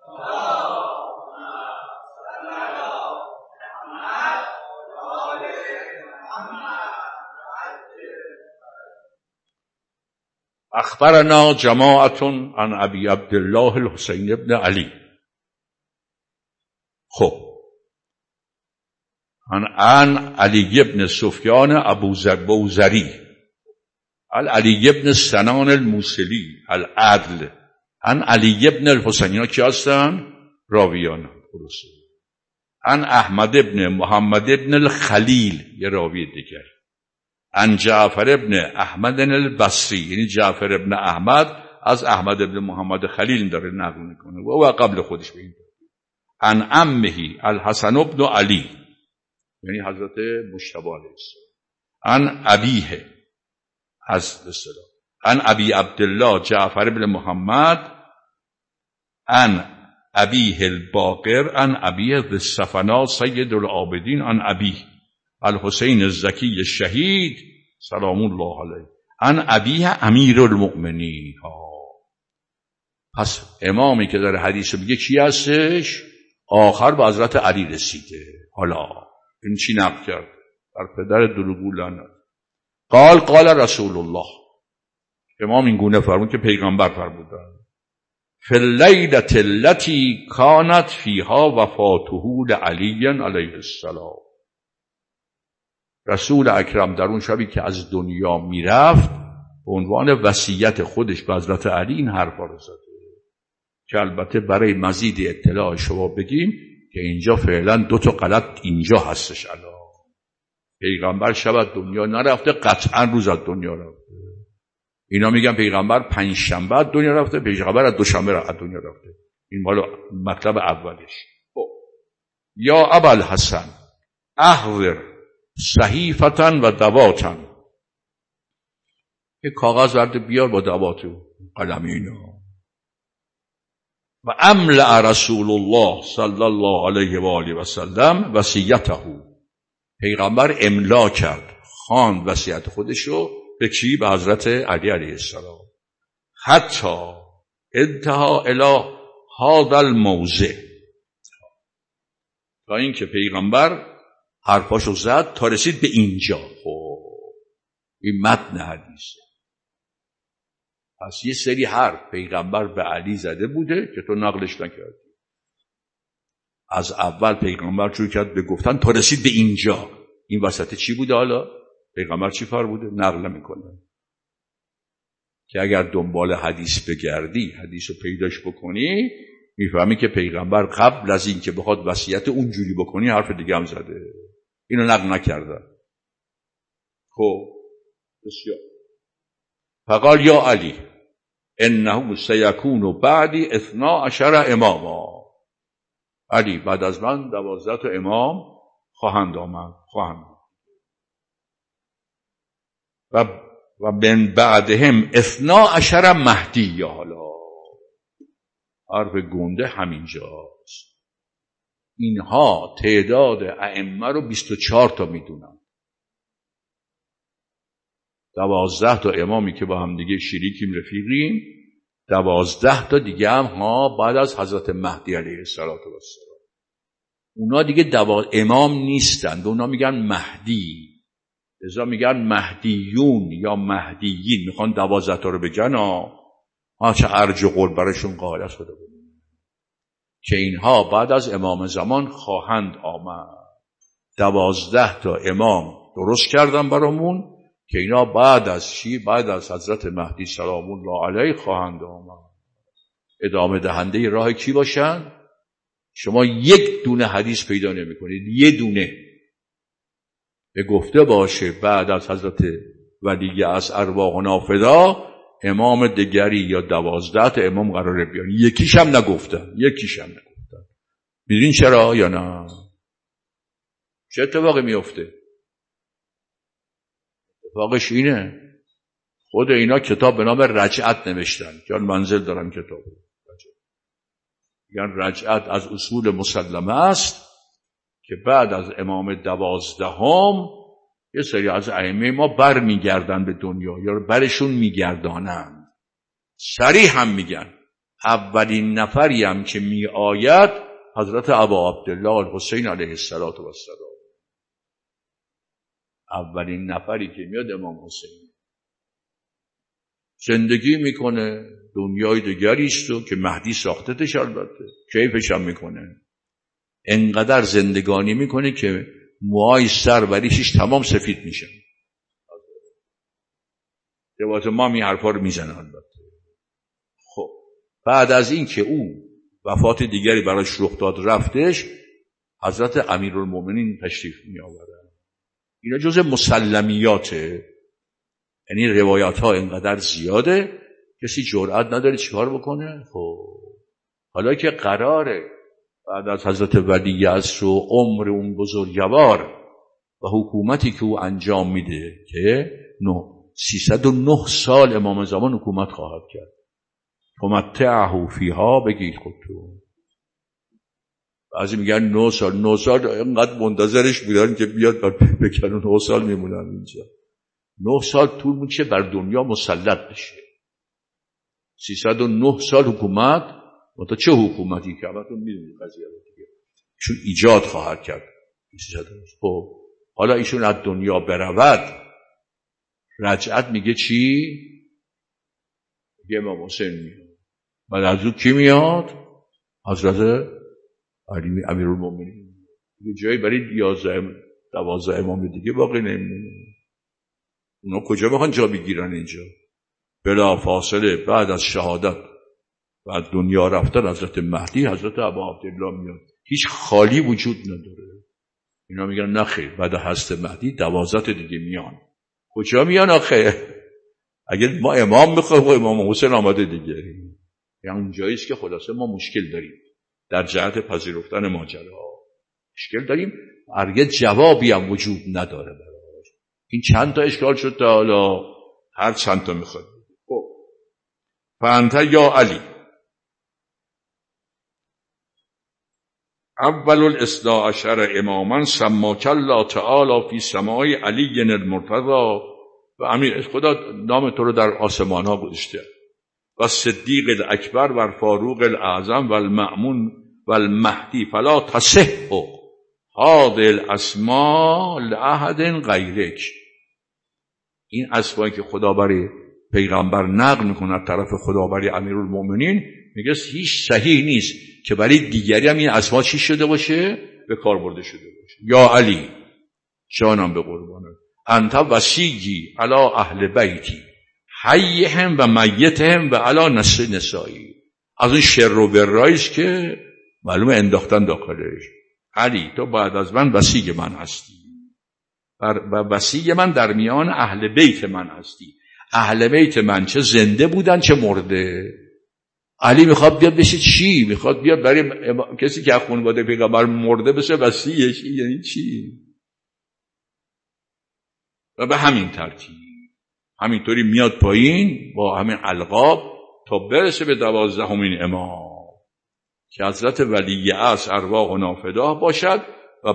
اخبرنا جماعت عن ابی عبدالله الحسین ابن علی. خب عن علی ابن سفیان ابو بوزری، علی ابن سنان الموصلی العدل، عن علی ابن الحسین. اینا کی هستن؟ راویان. عن احمد ابن محمد ابن الخلیل، یه راوی دیگر. عن جعفر ابن احمد البصری، یعنی جعفر ابن احمد از احمد ابن محمد خلیل داره نقل میکنه و او قبل خودش به این. عن عمه الحسن ابن علی، یعنی حضرت مجتبی علیه السلام. عن ابیه، از اصطلاح عن ابی عبدالله جعفر ابن محمد، عن ابیه الباقر، عن ابیه الصفنا سید العابدین، عن ابیه الحسین الزکی الشهید سلام الله علیه، عن ابیه امیر المؤمنین. پس امامی که داره حدیث میگه کی هستش؟ آخر به حضرت علی رسیده. حالا این چی نقل کرد؟ بر پدر دروغگو لعنت. قال رسول الله، امام این گونه فرمود که پیغمبر فرمودن، فی اللیلة التي كانت فیها وفاته لعلی علیه السلام. رسول اکرم در اون شبی که از دنیا میرفت به عنوان وصیت خودش به حضرت علی این حرفا رو زده، که البته برای مزید اطلاع شما بگیم که اینجا فعلا 2 تا غلط اینجا هستش. الان پیغمبر شب از دنیا نرفته، قطعا روز از دنیا رفته. اینا میگن پیغمبر پنجشنبه از دنیا رفته، پیغمبر از دوشنبه از دنیا رفته. این مال مطلب اولش. یا ابوالحسن احضر صحیفة و دواتن، یک کاغذ ورده بیار با دوات و قلم اینا. و املأ رسول الله صلی الله علیه و آله و سلم وصیته، پیغمبر املا کرد، خواند وصیت خودشو به کی؟ به حضرت علی علیه السلام. حتی انتها الی هذا الموضع، تا اینکه پیغمبر حرفاشو زد تا رسید به اینجا. این متن حدیثه. پس یه سری حرف پیغمبر به علی زده بوده که تو نقلش نکردی. از اول پیغمبر شروع کرد به گفتن تا رسید به اینجا. این وسط چی بوده؟ حالا پیغمبر چی کار بوده؟ نقل میکنه که اگر دنبال حدیث بگردی، حدیث رو پیداش بکنی، میفهمی که پیغمبر قبل از این که بخواد وصیت اونجوری بکنی حرف دیگه هم زده. اینو نقل نکرده. خب بسیار. فقال یا علی انه سیکون بعدی 12 اماما، علی بعد از من 12 تا امام خواهند آمد. و من بعدهم 12 مهدی. یا حالا حرف گنده همینجاست. اینها تعداد ائمه رو 24 تا میدونن. 12 تا امامی که با هم دیگه شریکیم، رفیقیم، 12 تا دیگه هم بعد از حضرت مهدی علیه السلام. اونا دیگه امام نیستن، اونا میگن مهدی. لذا میگن مهدیون یا مهدیین. میخوان 12 تا رو بگن چه ارج و قول برشون قائل است که اینها بعد از امام زمان خواهند آمد. 12 تا امام درست کردن برامون که اینا بعد از حضرت مهدی سلام الله علیه خواهند آمد. ادامه دهنده راه کی باشن؟ شما یک دونه حدیث پیدا نمی کنید، یه دونه به گفته باشه بعد از حضرت ولی از ارواحنا فدا امام دیگری یا 12 تا امام قراره بیان. یکیش هم نگفتن. میدونین چرا یا نه؟ چه اتفاقی میفته؟ اتفاقش اینه خود اینا کتاب به نام رجعت نوشتن. جان منزل دارن کتاب یعنی رجعت از اصول مسلمه است که بعد از امام 12 یه سری از ائمه ما بر میگردن به دنیا یا برشون میگردانن. صریح هم میگن اولین نفری هم که می آید حضرت ابا عبدالله الحسین علیه السلام. اولین نفری که میاد امام حسین. زندگی میکنه دنیای دیگریست و که مهدی ساختتش، البته کیفش هم میکنه. انقدر زندگانی میکنه که موهای سر و ریشش تمام سفید میشن. روایت ما می حرفا رو میزنه. البته خب بعد از این که او وفات دیگری براش رخ داد رفتش، حضرت امیرالمومنین تشریف می آورد. اینا جزء مسلمیاته، یعنی روایات ها اینقدر زیاده کسی جرئت نداره چیکار بکنه. خب حالا که قراره بعد از حضرت ولی عصر و عمر اون بزرگوار و حکومتی که او انجام میده که 309 سال امام زمان حکومت خواهد کرد. تمتعه فیها بگید خودتون. بعضی میگن 9 سال اینقدر منتظرش بودن که بیاد بکنن 9 سال میمونن اینجا. 9 سال طول میشه بر دنیا مسلط بشه. 309 سال حکومت. تا چه حکومتی که همتون میدونید قضیه رو دیگه. ایشون ایجاد خواهد کرد. خب حالا ایشون از دنیا برود، رجعت میگه چی؟ میگه امام حسین میاد. بعد از اون کی میاد؟ حضرت علی امیرالمومنین. یه جایی برای 12 امام دیگه باقی نمیمونه. اونا کجا بخوان جا بگیرن اینجا؟ بلا فاصله بعد از شهادت و از دنیا رفتن حضرت مهدی، حضرت ابا عبدالله میاد. هیچ خالی وجود نداره. اینا میگن نه خیر، بعد هست مهدی 12 دیگه میان. کجا میان آخه؟ اگه ما امام میخوایم امام حسین آماده دیگه. یعنی اونجایی است که خلاصه ما مشکل داریم در جهت پذیرفتن ماجرا، مشکل داریم، هرگز جوابی هم وجود نداره براش. این چند تا اشکال شد تا حالا، هر چند تا میخواد. خب فانت یا علی اول الاثنی عشر اماما سماک الله تعالی فی سماع علی المرتضی و امیر، خدا نام تو رو در آسمان ها گذاشته، و صدیق الاکبر و فاروق الاعظم و المأمون و المهدی فلا تصح هذه الاسماء لاحد غیرک. این اسمایی که خدا برای پیغمبر نقل میکنه از طرف خدا برای امیرالمؤمنین، میگه هیچ صحیح نیست که برای دیگری هم این اسما چی شده باشه، به کار برده شده باشه. یا علی جانم به قربانت، انت وصیی علی اهل بیتی حیهم و میتهم و علی نسایی. از اون شر و برایش که معلومه انداختن داخلش. علی تو بعد از من وصی من هستی و وصی من در میان اهل بیت من هستی. اهل بیت من چه زنده بودن چه مرده. علی میخواد بیاد بشه چی؟ میخواد بیاد برای کسی که خانواده پیغمبر مرده بشه وصیش. یعنی چی؟ و به همین ترتیب همینطوری میاد پایین با همین القاب تا برسه به 12مین امام که حضرت ولی اصل ارواح نافداه باشد. و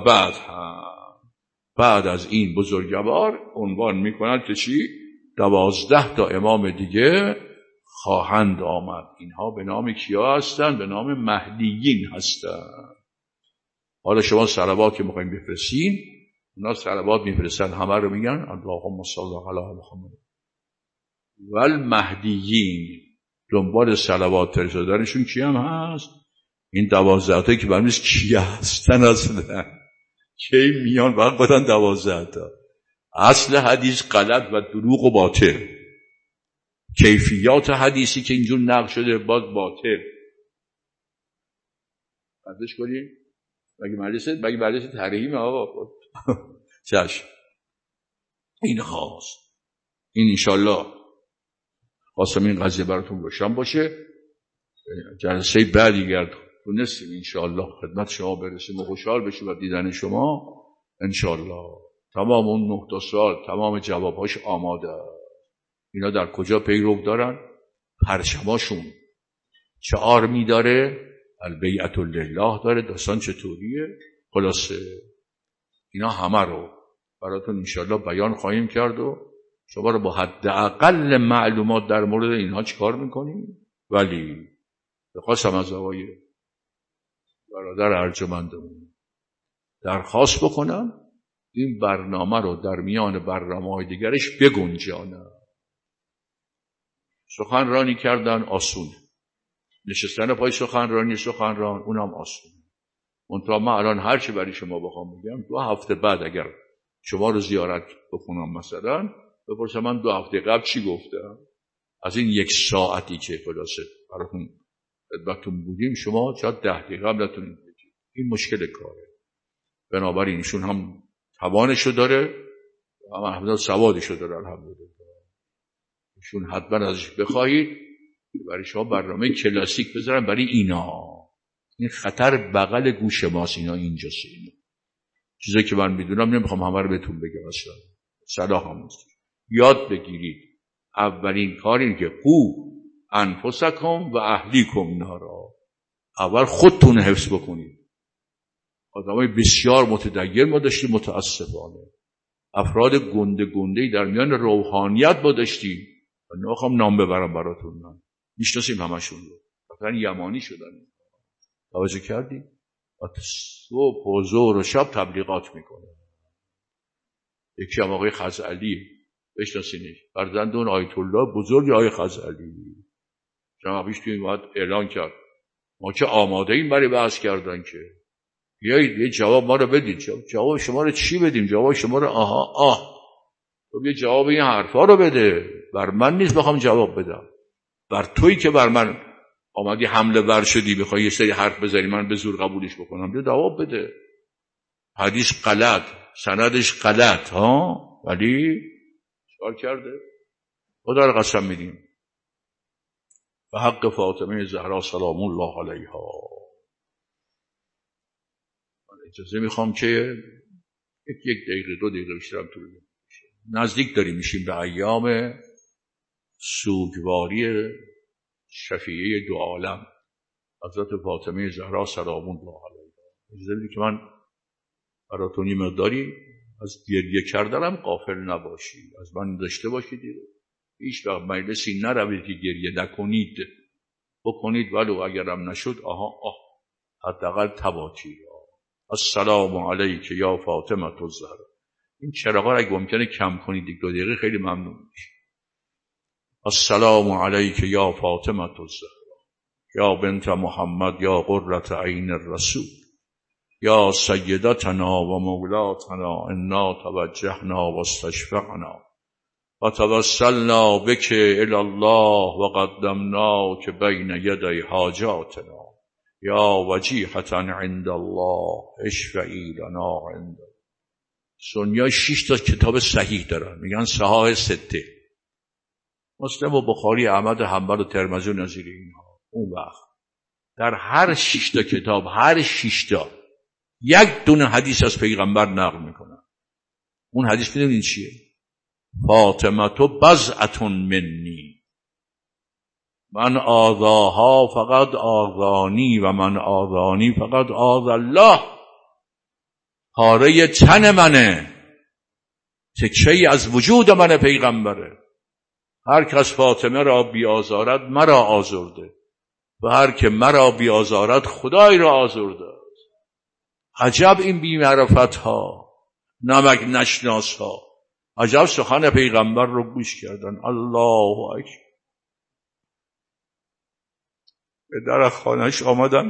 بعد از این بزرگوار عنوان میکنند که چی؟ 12 تا امام دیگه خواهند آمد. اینها به نام کیا هستند؟ به نام مهدیین هستند. حالا شما صلوات که میخوایم بفرستین، اونا صلوات میفرستن، همه رو میگن اللهم صل علی محمد و المهدیین. دنبال صلوات فرستادنشون کی هم هست؟ این 12 تا که برمیز کی هستن اصلا، کی میان وقت بدن 12 تا. اصل حدیث غلط و دروغ و باطل، کیفیات حدیثی که اینجور نقل شده باز باطل. بردش کنیم مگه مجلس ترحیم آقا چشم. این خواست این انشالله خواستم این قضیه براتون روشن باشه. جلسه بعدی گرد تونستیم انشالله خدمت شما برسیم و خوشحال بشیم و دیدن شما انشالله. تمام اون 9 تا سوال تمام جوابهاش آماده. اینا در کجا پیرو دارن؟ پرچماشون چه آرمی داره؟ البیعة لله داره. داستان چطوریه؟ خلاصه اینا همه رو براتون انشالله بیان خواهیم کرد و شما رو با حداقل معلومات در مورد اینها چیکار میکنیم. ولی بخواستم از آقای برادر ارجمندمون درخواست بکنم این برنامه رو در میان برنامه‌های دیگرش بگنجانم. سخنرانی کردن آسون، نشستن پای سخنران اونم آسون. منتها من الان هر چی برای شما بخوام بگم 2 هفته بعد اگر شما رو زیارت بکنم مثلا بپرسم من 2 هفته قبل چی گفتم، از این 1 ساعتی که خلاصه براتون خدمتتون بودیم شما شاید 10 دقیقه قبل نتونید بگید. این مشکل کاره. بنابراین ایشون هم توانشو داره و هم الحمدلله سوادشو داره. الحمدلله ایشون حتما ازش بخواهید برای شما برنامه کلاسیک بذارن برای اینا. این خطر بغل گوش ماست. اینا اینجاست. چیزی که من میدونم نمیخوام همه رو بهتون بگم اصلا. صلاح هم نیست. یاد بگیرید اولین کار این که قو انفسکم و اهلیکم نارا. اول خودتون حفظ بکنید. آدمای بسیار متدین ما داشتیم متاسفانه. افراد گنده در میان روحانیت ما داشتیم. نمیخوام نام ببرم براتون، من میشناسیم همشون رو. مثلا یمانی شدن. توجه کردی؟ صبح و ظهر و شب تبلیغات میکنه. یکی هم آقای خزعلی بشناسینش، فرزند اون آیت الله بزرگ آقای خزعلی. شما پیش توی این وقت اعلان کرد ما که آماده ایم برای بحث کردن که بیایید یه جواب ما رو بدید. جواب شما رو چی بدیم؟ جواب شما رو تو یه جواب این حرفا رو بده. بر من نیست بخوام جواب بدم، بر تویی که بر من آمدی حمله ور شدی بخوای یه سری حرف بزنی من به زور قبولش بکنم. بیا جواب بده. حدیث غلط، سندش غلط ولی چیکار کرده؟ خدا رو قسم میدیم به حق فاطمه زهرا سلام الله علیها. من اجازه میخوام که یک دقیقه 2 دقیقه بیشترم طول نمیشه. نزدیک داریم میشیم به ایام سوگواری شفیعه دو عالم حضرت فاطمه زهرا سلام الله علیها. اجازه بدید که من براتون یه مقداری از گریه کردنم غافل نباشید، از من داشته باشید. هیچ وقت مجلسی نروید که گریه نکنید، بکنید ولو اگرم نشد حداقل تباتی. السلام علیک یا فاطمه الزهرا. این چراغا را اگه ممکنه کم کنید 1-2 دقیقه خیلی ممنون میشه. السلام علیک یا فاطمه الزهرا یا بنت محمد یا قرة عین الرسول یا سیدتنا و مولاتنا انا توجهنا و استشفعنا و توسلنا بک الی الله و قدمناک بین یدی حاجاتنا یا وجیحة عند الله اشفعی لنا عند. سنی‌ها 6 تا کتاب صحیح دارن، میگن صحاح 6، مسلم و بخاری، احمد و حنبل و ترمذی و نظیر اینها. اون وقت در هر 6 تا کتاب، هر 6 تا 1 دونه حدیث از پیغمبر نقل میکنن. اون حدیث میدونین چیه؟ فاطمه بضعة منی، من آذاها فقط آذانی و من آذانی فقط آذ الله. پاره تن منه، تکه‌ای از وجود من پیغمبره. هر کس فاطمه را بیازارد مرا آزرده و هر که مرا بیازارد خدای را آزرده. عجب این بی‌معرفت ها، نمک نشناس ها، عجب سخن پیغمبر رو گوش کردن. الله اکبر. به در خانهش آمدن،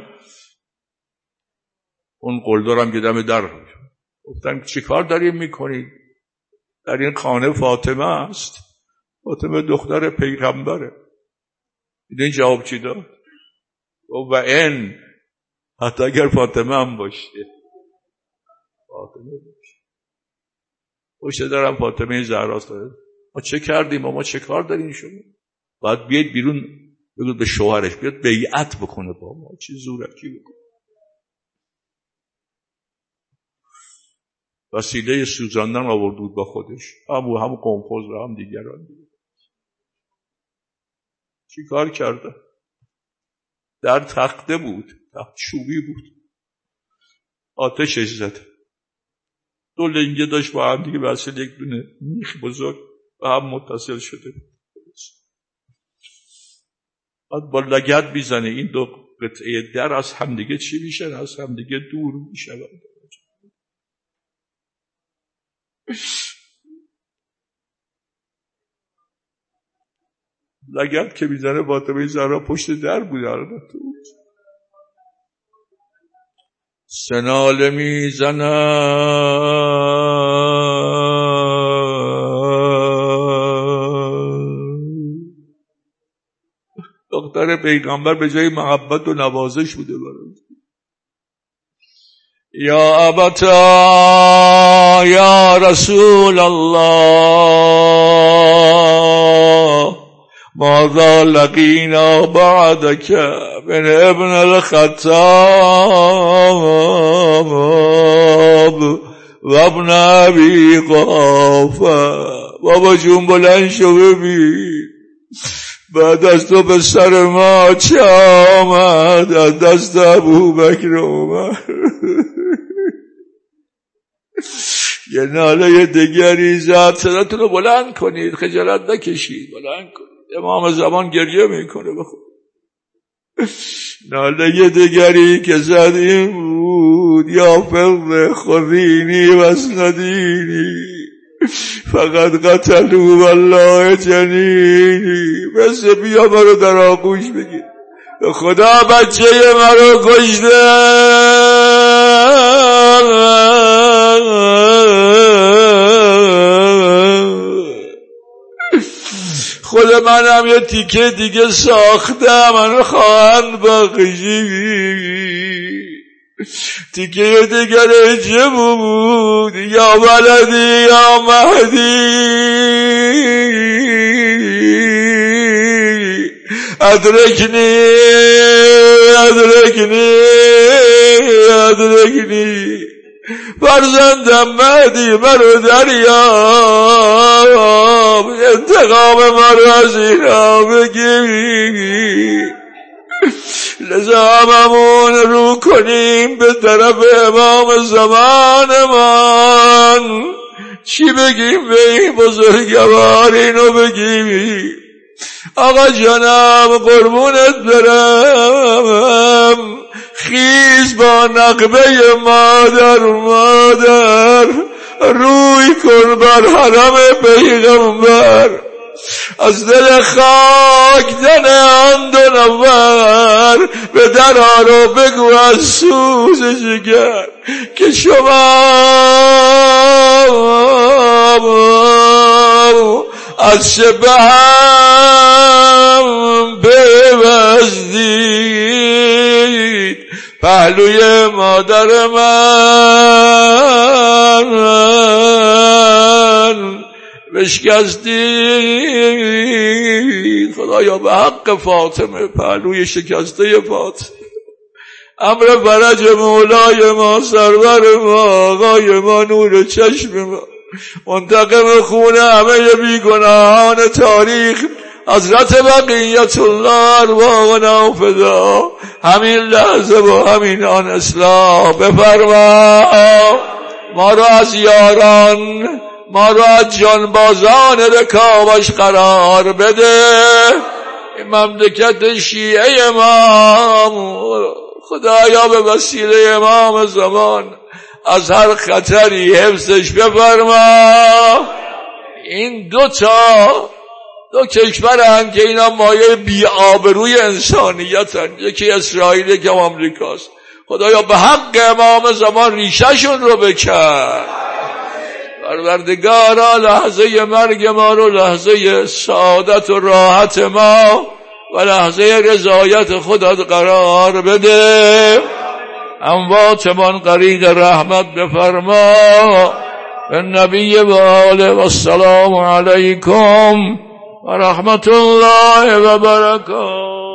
اون قلدرم که دم در گفتن چی کار داریم میکنید؟ در این خانه فاطمه است، فاطمه دختر پیغمبره. این جواب چی داد؟ و این حتی اگر فاطمه هم باشه، فاطمه باشه، باشه دارم فاطمه زهراست. ما چه کردیم؟ ما چه کار داریم؟ شما باید بیاید بیرون، بگید به شوهرش بیاد بیعت بکنه با ما. چی زورکی بکنه؟ وسیله سوزاندن آورد بود با خودش، هم قنفذ و هم دیگران. چی کار کرده؟ در تخته بود، تخت چوبی بود، آتشش زده. 2 لنگه داشت با هم دیگه وصل، یک دونه میخ بزرگ و هم متصل شده. بعد با لگد میزنه، این 2 قطعه در از هم دیگه چی میشن؟ از هم دیگه دور میشن. لگد که میزنه، فاطمه زهرا پشت در بود. البته سنال میزنه دختر پیغمبر به جای محبت و نوازش بوده برای. یا ابتا یا رسول الله ماذا لقینا بعدک من ابن الخطاب و ابن ابی قحافه. بابا جون بلند شو ببین بعد از تو به سر ما چه آمد؟ از دست ابوبکر عمر. یه ناله دیگری زد. صداتون رو بلند کنید، خجالت نکشید، بلند کنید. امام زمان گریه میکنه بخود. ناله دیگری که زد این بود یا فضل خذینی و اسندینی فقط قتلوا والله جنینی. بس بیا مرا در آغوش بگیر، خدا بچه مرا کشته. خود منم یه تیکه دیگه ساخته، منو خواهند بخشی. تیکه دیگر چه بود یا ولدی یا مهدی ادرکنی ادرکنی ادرکنی فرزندم مهدی مرو دریاب انتقام مرو از اینا بگیر لذا هممون رو کنیم به طرف امام زمان من چی بگیم به این بزرگوار اینو بگیم آقا جانم قربونت برم خیز با نقبه مادر روی کن بر حرم پیغمبر از دل خاک دن آن دو نفر به در آرو بگو از سوز جگر که شما از چه به هم پیوستید پهلوی مادر من بشکستید خدایا به حق فاطمه پهلوی شکسته فاطمه امر فرج مولای ما سرور ما آقای ما نور چشم ما منتقم خون همه بیگناهان تاریخ حضرت بقیت الله ارواحنا فدا همین لحظه و همین آن اصلاح بفرما ما را از یاران ما را از جانبازان رکابش قرار بده مملکت شیعه امام خدایا به وسیله امام زمان از هر خطری حفظش بفرما این دو کشورن که اینا مایه بی‌آبروی انسانیتن یکی اسرائیل یکی آمریکاست خدایا به حق امام زمان ریشهشون رو بکن پروردگارا لحظه مرگ ما رو لحظه سعادت و راحت ما و لحظه رضایت خودت قرار بده امواتمان غریق رحمت بفرما النبی و آله و السلام علیکم و رحمت الله و برکاته